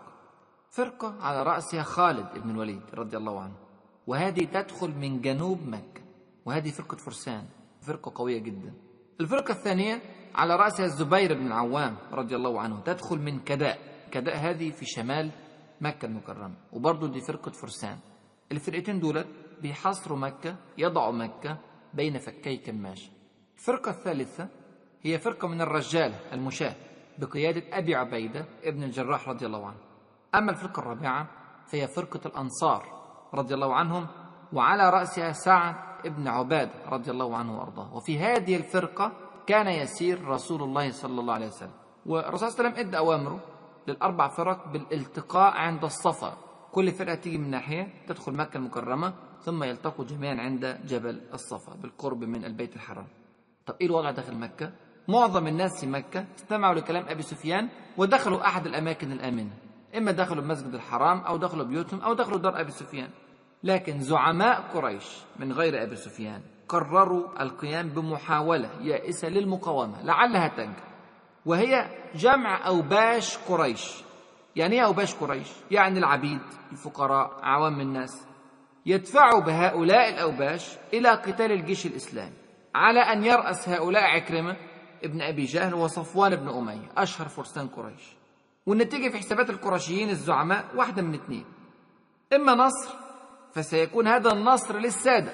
فرقة على رأسها خالد بن الوليد رضي الله عنه، وهذه تدخل من جنوب مكة. وهذه فرقة فرسان، فرقة قوية جدا. الفرقة الثانية على رأسها الزبير بن العوام رضي الله عنه، تدخل من كداء. كداء هذه في شمال مكة المكرمة، وبرضه دي فرقة فرسان. الفرقتين دولت بيحاصروا مكة، يضعوا مكة بين فكي كماشة. الفرقة الثالثة هي فرقة من الرجالة المشاة بقيادة أبي عبيدة ابن الجراح رضي الله عنه. أما الفرقة الرابعة فهي فرقة الأنصار رضي الله عنهم، وعلى رأسها سعد ابن عبادة رضي الله عنه وأرضاه. وفي هذه الفرقة كان يسير رسول الله صلى الله عليه وسلم، والرسول صلى الله عليه وسلم ادى أوامره للأربع فرق بالالتقاء عند الصفا. كل فرقة تيجي من ناحية تدخل مكة المكرمة، ثم يلتقوا جميعا عند جبل الصفا بالقرب من البيت الحرام. طب إيه الوضع داخل مكة؟ معظم الناس في مكة استمعوا لكلام أبي سفيان ودخلوا أحد الأماكن الآمنة، إما دخلوا المسجد الحرام أو دخلوا بيوتهم أو دخلوا دار أبي سفيان. لكن زعماء قريش من غير أبي سفيان قرروا القيام بمحاولة يائسة للمقاومة لعلها تنجح، وهي جمع أوباش قريش. يعني إيه أوباش قريش؟ يعني العبيد، الفقراء، عوام الناس، يدفعوا بهؤلاء الأوباش إلى قتال الجيش الإسلامي، على أن يرأس هؤلاء عكرمة ابن أبي جهل وصفوان بن أمية أشهر فرسان قريش. والنتيجة في حسابات القرشيين الزعماء واحدة من اثنين: إما نصر فسيكون هذا النصر للسادة،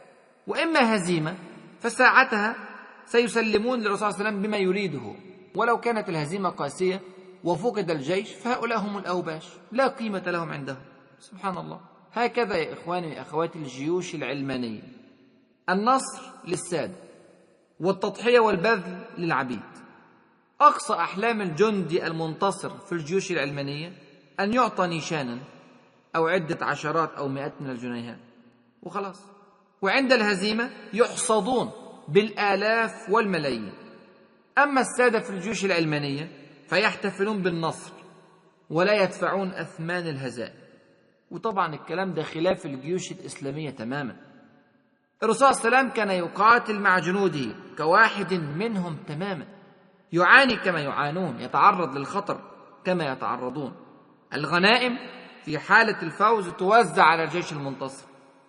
وإما هزيمة فساعتها سيسلمون للرسول صلى الله عليه وسلم بما يريده. ولو كانت الهزيمة قاسية وفقد الجيش فهؤلاء هم الأوباش لا قيمة لهم عندهم. سبحان الله. هكذا يا إخواني وأخواتي الجيوش العلمانية: النصر للسادة والتضحية والبذل للعبيد. أقصى أحلام الجندي المنتصر في الجيوش العلمانية أن يعطى نيشانا أو عدة عشرات أو مئات من الجنيهات وخلاص، وعند الهزيمة يحصدون بالآلاف والملايين. أما السادة في الجيوش العلمانية فيحتفلون بالنصر ولا يدفعون أثمان الهزائم. وطبعا الكلام ده خلاف الجيوش الإسلامية تماما. الرسول صلى الله عليه وسلم كان يقاتل مع جنوده كواحد منهم تماما، يعاني كما يعانون، يتعرض للخطر كما يتعرضون. الغنائم في حالة الفوز توزع على الجيش المنتصر،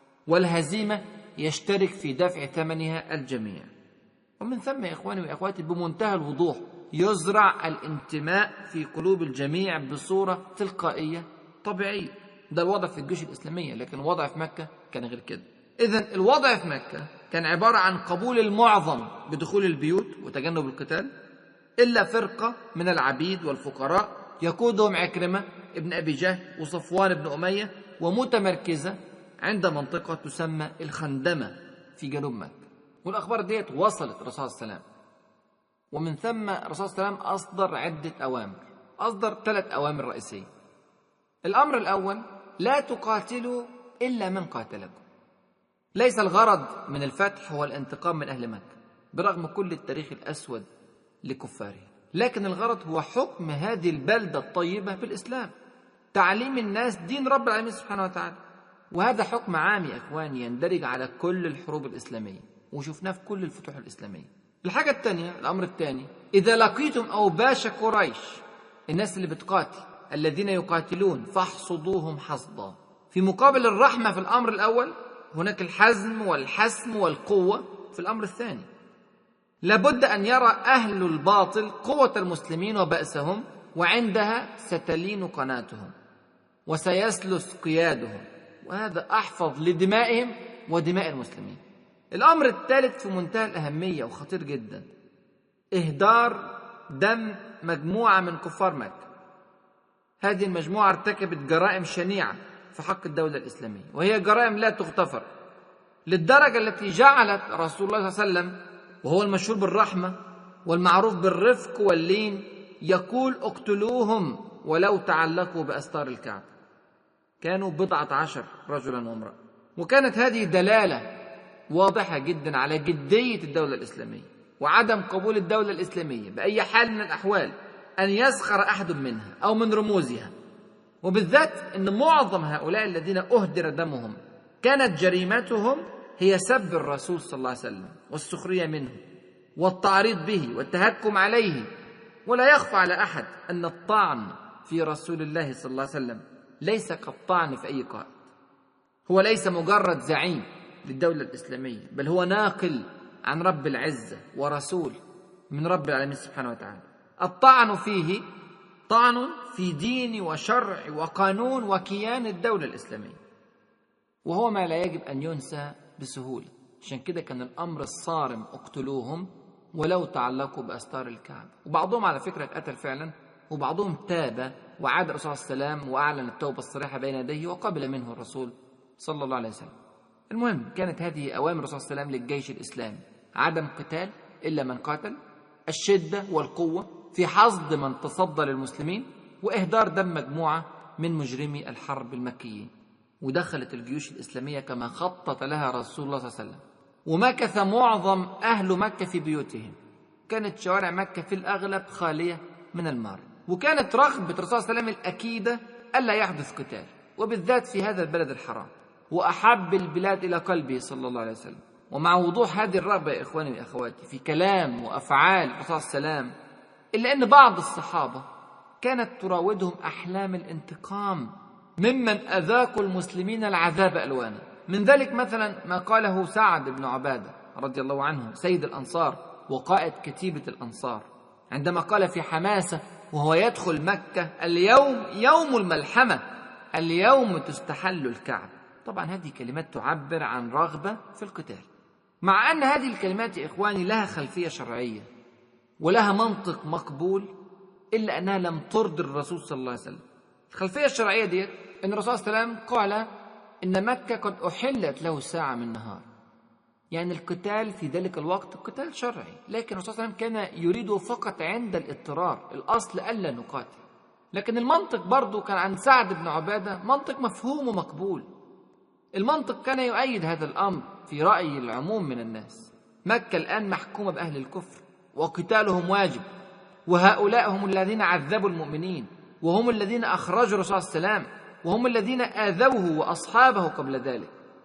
والهزيمة يشترك في دفع ثمنها الجميع. ومن ثم يا إخواني وأخواتي بمنتهى الوضوح يزرع الانتماء في قلوب الجميع بصورة تلقائية طبيعية. ده الوضع في الجيوش الإسلامية، لكن الوضع في مكة كان غير كده. إذن الوضع في مكة كان عبارة عن قبول المعظم بدخول البيوت وتجنب القتال، إلا فرقة من العبيد والفقراء يقودهم عكرمة ابن أبي جهل وصفوان بن أمية، ومتمركزة عند منطقة تسمى الخندمة في جنوب مكة. والأخبار ديت وصلت الرسول صلى الله عليه وسلم، ومن ثم الرسول صلى الله عليه وسلم أصدر عدة أوامر. أصدر ثلاث أوامر رئيسية. الأمر الأول: لا تقاتلوا إلا من قاتلكم. ليس الغرض من الفتح هو الانتقام من أهل مكة برغم كل التاريخ الأسود لكفاره، لكن الغرض هو حكم هذه البلدة الطيبة بالإسلام، تعليم الناس دين رب العالمين سبحانه وتعالى. وهذا حكم عام يا إخواني يندرج على كل الحروب الإسلامية، وشفناه في كل الفتوح الإسلامية. الحاجة الثانية، الأمر الثاني: إذا لقيتم أوباش قريش، الناس اللي بتقاتل، الذين يقاتلون، فاحصدوهم حصدا. في مقابل الرحمة في الأمر الأول هناك الحزم والحسم والقوة في الأمر الثاني. لابد أن يرى أهل الباطل قوة المسلمين وبأسهم، وعندها ستلين قناتهم وسيسلس قيادهم، وهذا أحفظ لدمائهم ودماء المسلمين. الأمر الثالث في منتهى الأهمية وخطير جدا: إهدار دم مجموعة من كفار مكة. هذه المجموعة ارتكبت جرائم شنيعة في حق الدولة الإسلامية، وهي جرائم لا تغتفر، للدرجة التي جعلت رسول الله صلى الله عليه وسلم، وهو المشهور بالرحمة والمعروف بالرفق واللين، يقول: اقتلوهم ولو تعلقوا بأستار الكعبة. كانوا بضعة عشر رجلا وامرأة. وكانت هذه دلالة واضحة جدا على جدية الدولة الإسلامية وعدم قبول الدولة الإسلامية بأي حال من الأحوال أن يسخر أحد منها أو من رموزها، وبالذات أن معظم هؤلاء الذين أهدر دمهم كانت جريمتهم هي سب الرسول صلى الله عليه وسلم والسخرية منه والتعريض به والتهكم عليه. ولا يخفى على أحد أن الطعن في رسول الله صلى الله عليه وسلم ليس كالطعن في أي قائد. هو ليس مجرد زعيم، للدولة الإسلامية، بل هو ناقل عن رب العزة ورسول من رب العالمين سبحانه وتعالى. الطعن فيه طعن في دين وشرع وقانون وكيان الدولة الإسلامية، وهو ما لا يجب أن ينسى بسهولة. عشان كده كان الأمر الصارم اقتلوهم ولو تعلقوا بأستار الكعبة. وبعضهم على فكرة اتقتل فعلا، وبعضهم تاب وعاد الرسول صلى الله عليه وسلم وأعلن التوبة الصريحة بين يديه وقبل منه الرسول صلى الله عليه وسلم. المهم، كانت هذه أوامر الرسول صلى الله عليه وسلم للجيش الإسلامي: عدم قتال إلا من قاتل، الشدة والقوة في حصد من تصدى للمسلمين، وإهدار دم مجموعة من مجرمي الحرب المكيين. ودخلت الجيوش الإسلامية كما خطط لها رسول الله صلى الله عليه وسلم، ومكث معظم أهل مكة في بيوتهم. كانت شوارع مكة في الأغلب خالية من المار، وكانت رغبة الرسول صلى الله عليه وسلم الأكيدة ألا يحدث قتال، وبالذات في هذا البلد الحرام وأحب البلاد إلى قلبه صلى الله عليه وسلم. ومع وضوح هذه الرغبة يا إخواني وأخواتي في كلام وأفعال الرسول صلى الله عليه وسلم، إلا أن بعض الصحابة كانت تراودهم أحلام الانتقام ممن أذاقوا المسلمين العذاب ألوانا. من ذلك مثلا ما قاله سعد بن عبادة رضي الله عنه سيد الأنصار وقائد كتيبة الأنصار، عندما قال في حماسة وهو يدخل مكة: اليوم يوم الملحمة، اليوم تستحل الكعبة. طبعا هذه كلمات تعبر عن رغبة في القتال، مع أن هذه الكلمات يا إخواني لها خلفية شرعية ولها منطق مقبول، إلا أنها لم ترضي الرسول صلى الله عليه وسلم. الخلفية الشرعية دي أن الرسول صلى الله عليه وسلم قال إن مكة قد أحلت له ساعة من نهار، يعني القتال في ذلك الوقت قتال شرعي، لكن الرسول صلى الله عليه وسلم كان يريده فقط عند الاضطرار، الأصل ألا نقاتل. لكن المنطق برضو كان عن سعد بن عبادة منطق مفهوم ومقبول. المنطق كان يؤيد هذا الأمر في رأي العموم من الناس. مكة الآن محكومة بأهل الكفر وقتالهم واجب، وهؤلاء هم الذين عذبوا المؤمنين، وهم الذين أخرجوا الرسول صلى الله عليه وسلم، وهم الذين آذوه وأصحابه قبل ذلك.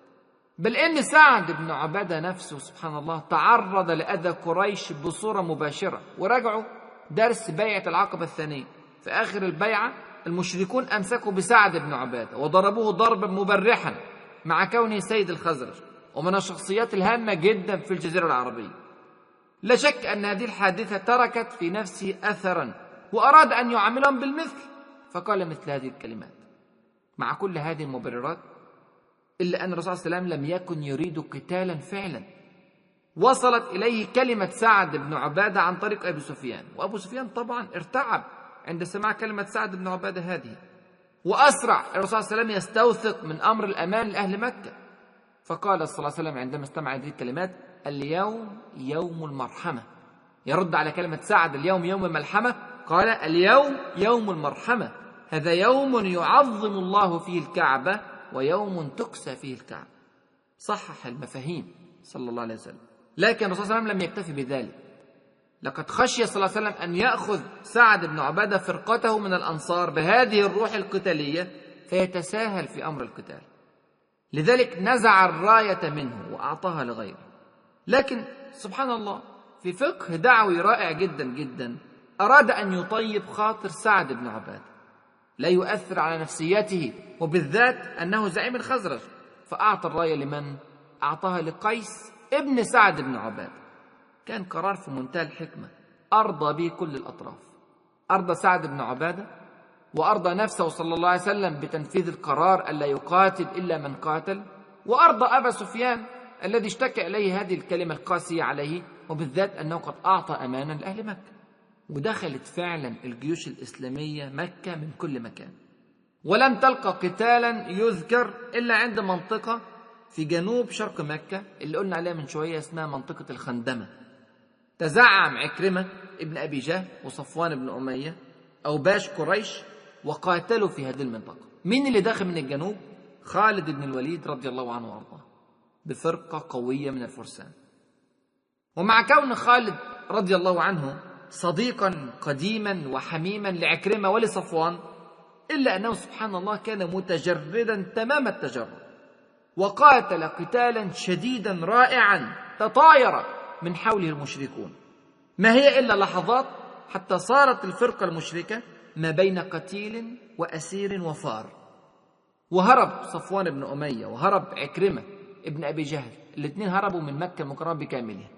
بل إن سعد بن عبادة نفسه سبحان الله تعرض لأذى قريش بصورة مباشرة. ورجعوا درس بيعة العقبة الثانية، في آخر البيعة المشركون أمسكوا بسعد بن عبادة وضربوه ضربا مبرحا مع كونه سيد الخزرج ومن الشخصيات الهامة جدا في الجزيرة العربية. لا شك أن هذه الحادثة تركت في نفسه أثرا، وأراد أن يعاملهم بالمثل، فقال مثل هذه الكلمات. مع كل هذه المبررات، إلا أن الرسول صلى الله عليه وسلم لم يكن يريد قتالا فعلا. وصلت إليه كلمة سعد بن عبادة عن طريق أبي سفيان، وأبو سفيان طبعا ارتعب عند سماع كلمة سعد بن عبادة هذه، وأسرع الرسول صلى الله عليه وسلم يستوثق من أمر الأمان لأهل مكة، فقال صلى الله عليه وسلم عندما استمع هذه الكلمات: اليوم يوم المرحمة. يرد على كلمة سعد اليوم يوم الملحمة، قال: اليوم يوم المرحمة، هذا يوم يعظم الله فيه الكعبة ويوم تقسى فيه الكعبة. صحح المفاهيم صلى الله عليه وسلم. لكن الرسول صلى الله عليه وسلم لم يكتفي بذلك، لقد خشي صلى الله عليه وسلم أن يأخذ سعد بن عبادة فرقته من الأنصار بهذه الروح القتالية فيتساهل في أمر القتال، لذلك نزع الراية منه وأعطاها لغيره. لكن سبحان الله في فقه دعوي رائع جدا جدا، أراد أن يطيب خاطر سعد بن عبادة، لا يؤثر على نفسيته، وبالذات أنه زعيم الخزرج، فأعطى الراية لمن؟ أعطاها لقيس ابن سعد بن عبادة. كان قرار في منتهى الحكمة أرضى به كل الأطراف، أرضى سعد بن عبادة وأرضى نفسه صلى الله عليه وسلم بتنفيذ القرار ألا يقاتل إلا من قاتل، وأرضى أبا سفيان الذي اشتكى إليه هذه الكلمة القاسية عليه، وبالذات أنه قد أعطى أمانا لأهل مكة. ودخلت فعلا الجيوش الإسلامية مكة من كل مكان، ولم تلقى قتالا يذكر إلا عند منطقة في جنوب شرق مكة اللي قلنا عليها من شوية اسمها منطقة الخندمة. تزعم عكرمة ابن أبي جهل وصفوان بن أمية أوباش قريش وقاتلوا في هذه المنطقة. مين اللي داخل من الجنوب؟ خالد بن الوليد رضي الله عنه وارضاه بفرقة قوية من الفرسان. ومع كون خالد رضي الله عنه صديقا قديما وحميما لعكرمة ولصفوان، إلا أنه سبحان الله كان متجردا تمام التجرد، وقاتل قتالا شديدا رائعا تطاير من حوله المشركون. ما هي إلا لحظات حتى صارت الفرقة المشركة ما بين قتيل وأسير وفار. وهرب صفوان بن أمية وهرب عكرمة ابن أبي جهل، الاثنين هربوا من مكة المكرمة بكاملها،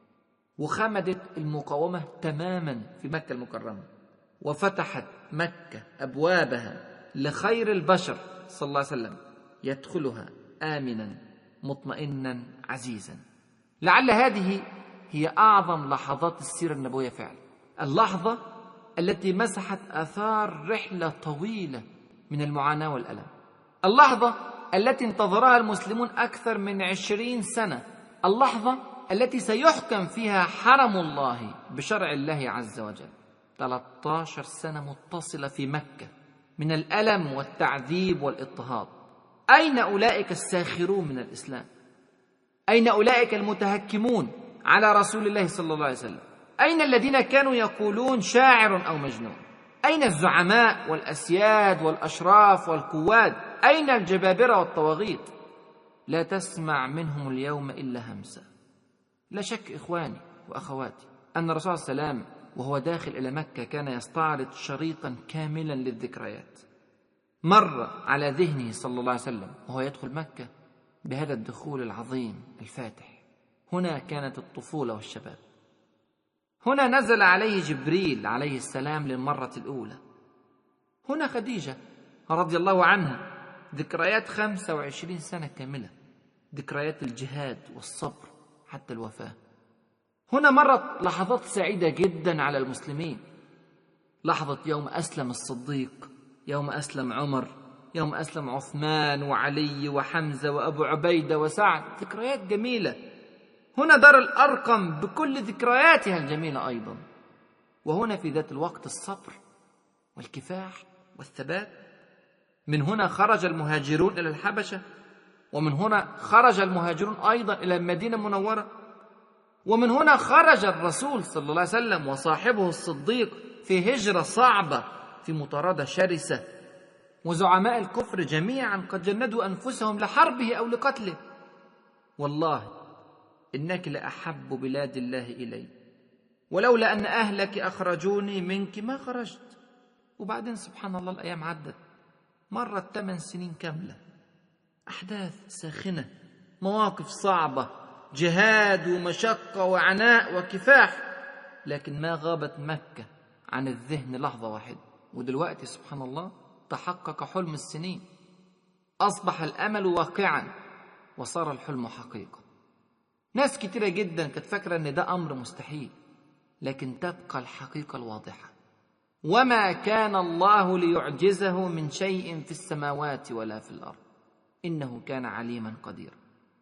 وخمدت المقاومة تماما في مكة المكرمة، وفتحت مكة أبوابها لخير البشر صلى الله عليه وسلم يدخلها آمنا مطمئنا عزيزا. لعل هذه هي أعظم لحظات السيرة النبوية فعلا، اللحظة التي مسحت آثار رحلة طويلة من المعاناة والألم، اللحظة التي انتظرها المسلمون أكثر من عشرين سنة، اللحظة التي سيحكم فيها حرم الله بشرع الله عز وجل. ثلاثة عشر سنة متصلة في مكة من الألم والتعذيب والاضطهاد. أين أولئك الساخرون من الإسلام؟ أين أولئك المتهكمون على رسول الله صلى الله عليه وسلم؟ أين الذين كانوا يقولون شاعر أو مجنون؟ أين الزعماء والأسياد والأشراف والقواد؟ أين الجبابرة والطواغيت؟ لا تسمع منهم اليوم إلا همسة. لا شك إخواني وأخواتي أن الرسول صلى الله عليه وسلم وهو داخل إلى مكة كان يستعرض شريطا كاملا للذكريات. مر على ذهنه صلى الله عليه وسلم وهو يدخل مكة بهذا الدخول العظيم الفاتح. هنا كانت الطفولة والشباب، هنا نزل عليه جبريل عليه السلام للمرة الأولى، هنا خديجة رضي الله عنها، ذكريات خمسة وعشرين سنة كاملة، ذكريات الجهاد والصبر حتى الوفاة. هنا مرت لحظات سعيدة جدا على المسلمين، لحظة يوم أسلم الصديق، يوم أسلم عمر، يوم أسلم عثمان وعلي وحمزة وأبو عبيدة وسعد، ذكريات جميلة. هنا دار الأرقم بكل ذكرياتها الجميلة أيضا. وهنا في ذات الوقت الصبر والكفاح والثبات. من هنا خرج المهاجرون إلى الحبشة، ومن هنا خرج المهاجرون أيضا إلى المدينة المنورة، ومن هنا خرج الرسول صلى الله عليه وسلم وصاحبه الصديق في هجرة صعبة، في مطاردة شرسة، وزعماء الكفر جميعا قد جندوا أنفسهم لحربه أو لقتله. والله إنك لأحب بلاد الله إلي، ولولا أن أهلك أخرجوني منك ما خرجت. وبعدين سبحان الله الأيام عدت، مرت ثمان سنين كاملة، أحداث ساخنة، مواقف صعبة، جهاد ومشقة وعناء وكفاح، لكن ما غابت مكة عن الذهن لحظة واحدة. ودلوقتي سبحان الله تحقق حلم السنين، أصبح الأمل واقعا وصار الحلم حقيقة. ناس كتيرة جدا كانت فاكرة أن ده أمر مستحيل، لكن تبقى الحقيقة الواضحة: وما كان الله ليعجزه من شيء في السماوات ولا في الأرض إنه كان عليما قديرا.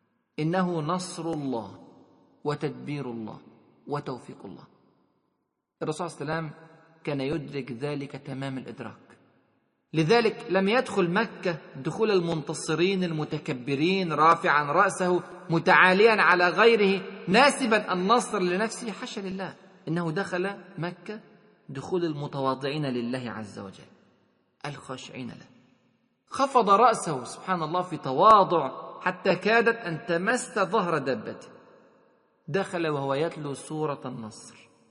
إنه نصر الله وتدبير الله وتوفيق الله. الرسول صلى الله عليه وسلم كان يدرك ذلك تمام الإدراك، لذلك لم يدخل مكة دخول المنتصرين المتكبرين رافعا رأسه متعاليا على غيره ناسبا النصر لنفسه، حاشا لله. إنه دخل مكة دخول المتواضعين لله عز وجل الخاشعين له، خفض رأسه سبحان الله في تواضع حتى كادت أن تمس ظهر دابته. دخل وهو يتلو سورة النصر،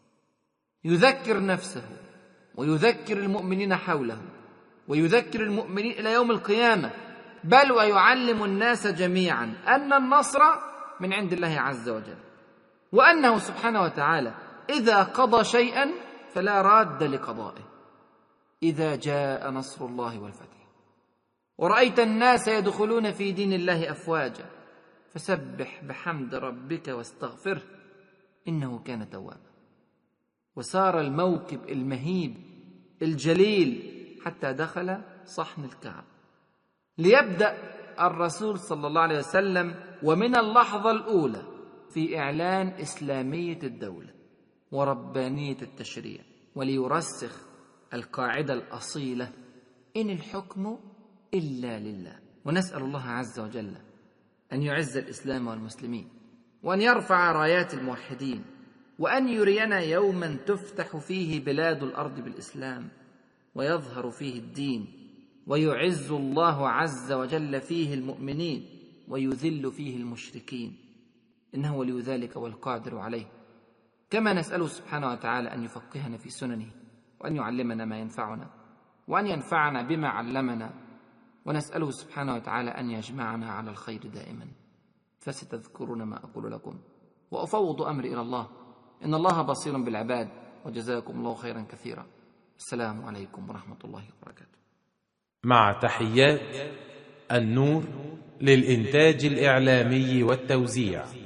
يذكر نفسه ويذكر المؤمنين حوله ويذكر المؤمنين إلى يوم القيامة، بل ويعلم الناس جميعا أن النصر من عند الله عز وجل، وأنه سبحانه وتعالى إذا قضى شيئا فلا راد لقضائه. إذا جاء نصر الله والفتح ورأيت الناس يدخلون في دين الله أفواجا فسبح بحمد ربك واستغفره إنه كان توابا. وسار الموكب المهيب الجليل حتى دخل صحن الكعبة، ليبدأ الرسول صلى الله عليه وسلم ومن اللحظة الأولى في إعلان إسلامية الدولة وربانية التشريع، وليرسخ القاعدة الأصيلة: إن الحكم إلا لله. ونسأل الله عز وجل أن يعز الإسلام والمسلمين، وأن يرفع رايات الموحدين، وأن يرينا يوما تفتح فيه بلاد الأرض بالإسلام ويظهر فيه الدين، ويعز الله عز وجل فيه المؤمنين ويذل فيه المشركين، إنه ولي ذلك والقادر عليه. كما نسأله سبحانه وتعالى أن يفقهنا في سننه، وأن يعلمنا ما ينفعنا، وأن ينفعنا بما علمنا، ونسأله سبحانه وتعالى أن يجمعنا على الخير دائما. فستذكرون ما أقول لكم وأفوض أمري إلى الله، إن الله بصير بالعباد، وجزاكم الله خيرا كثيرا. السلام عليكم ورحمة الله وبركاته. مع تحيات النور للإنتاج الإعلامي والتوزيع.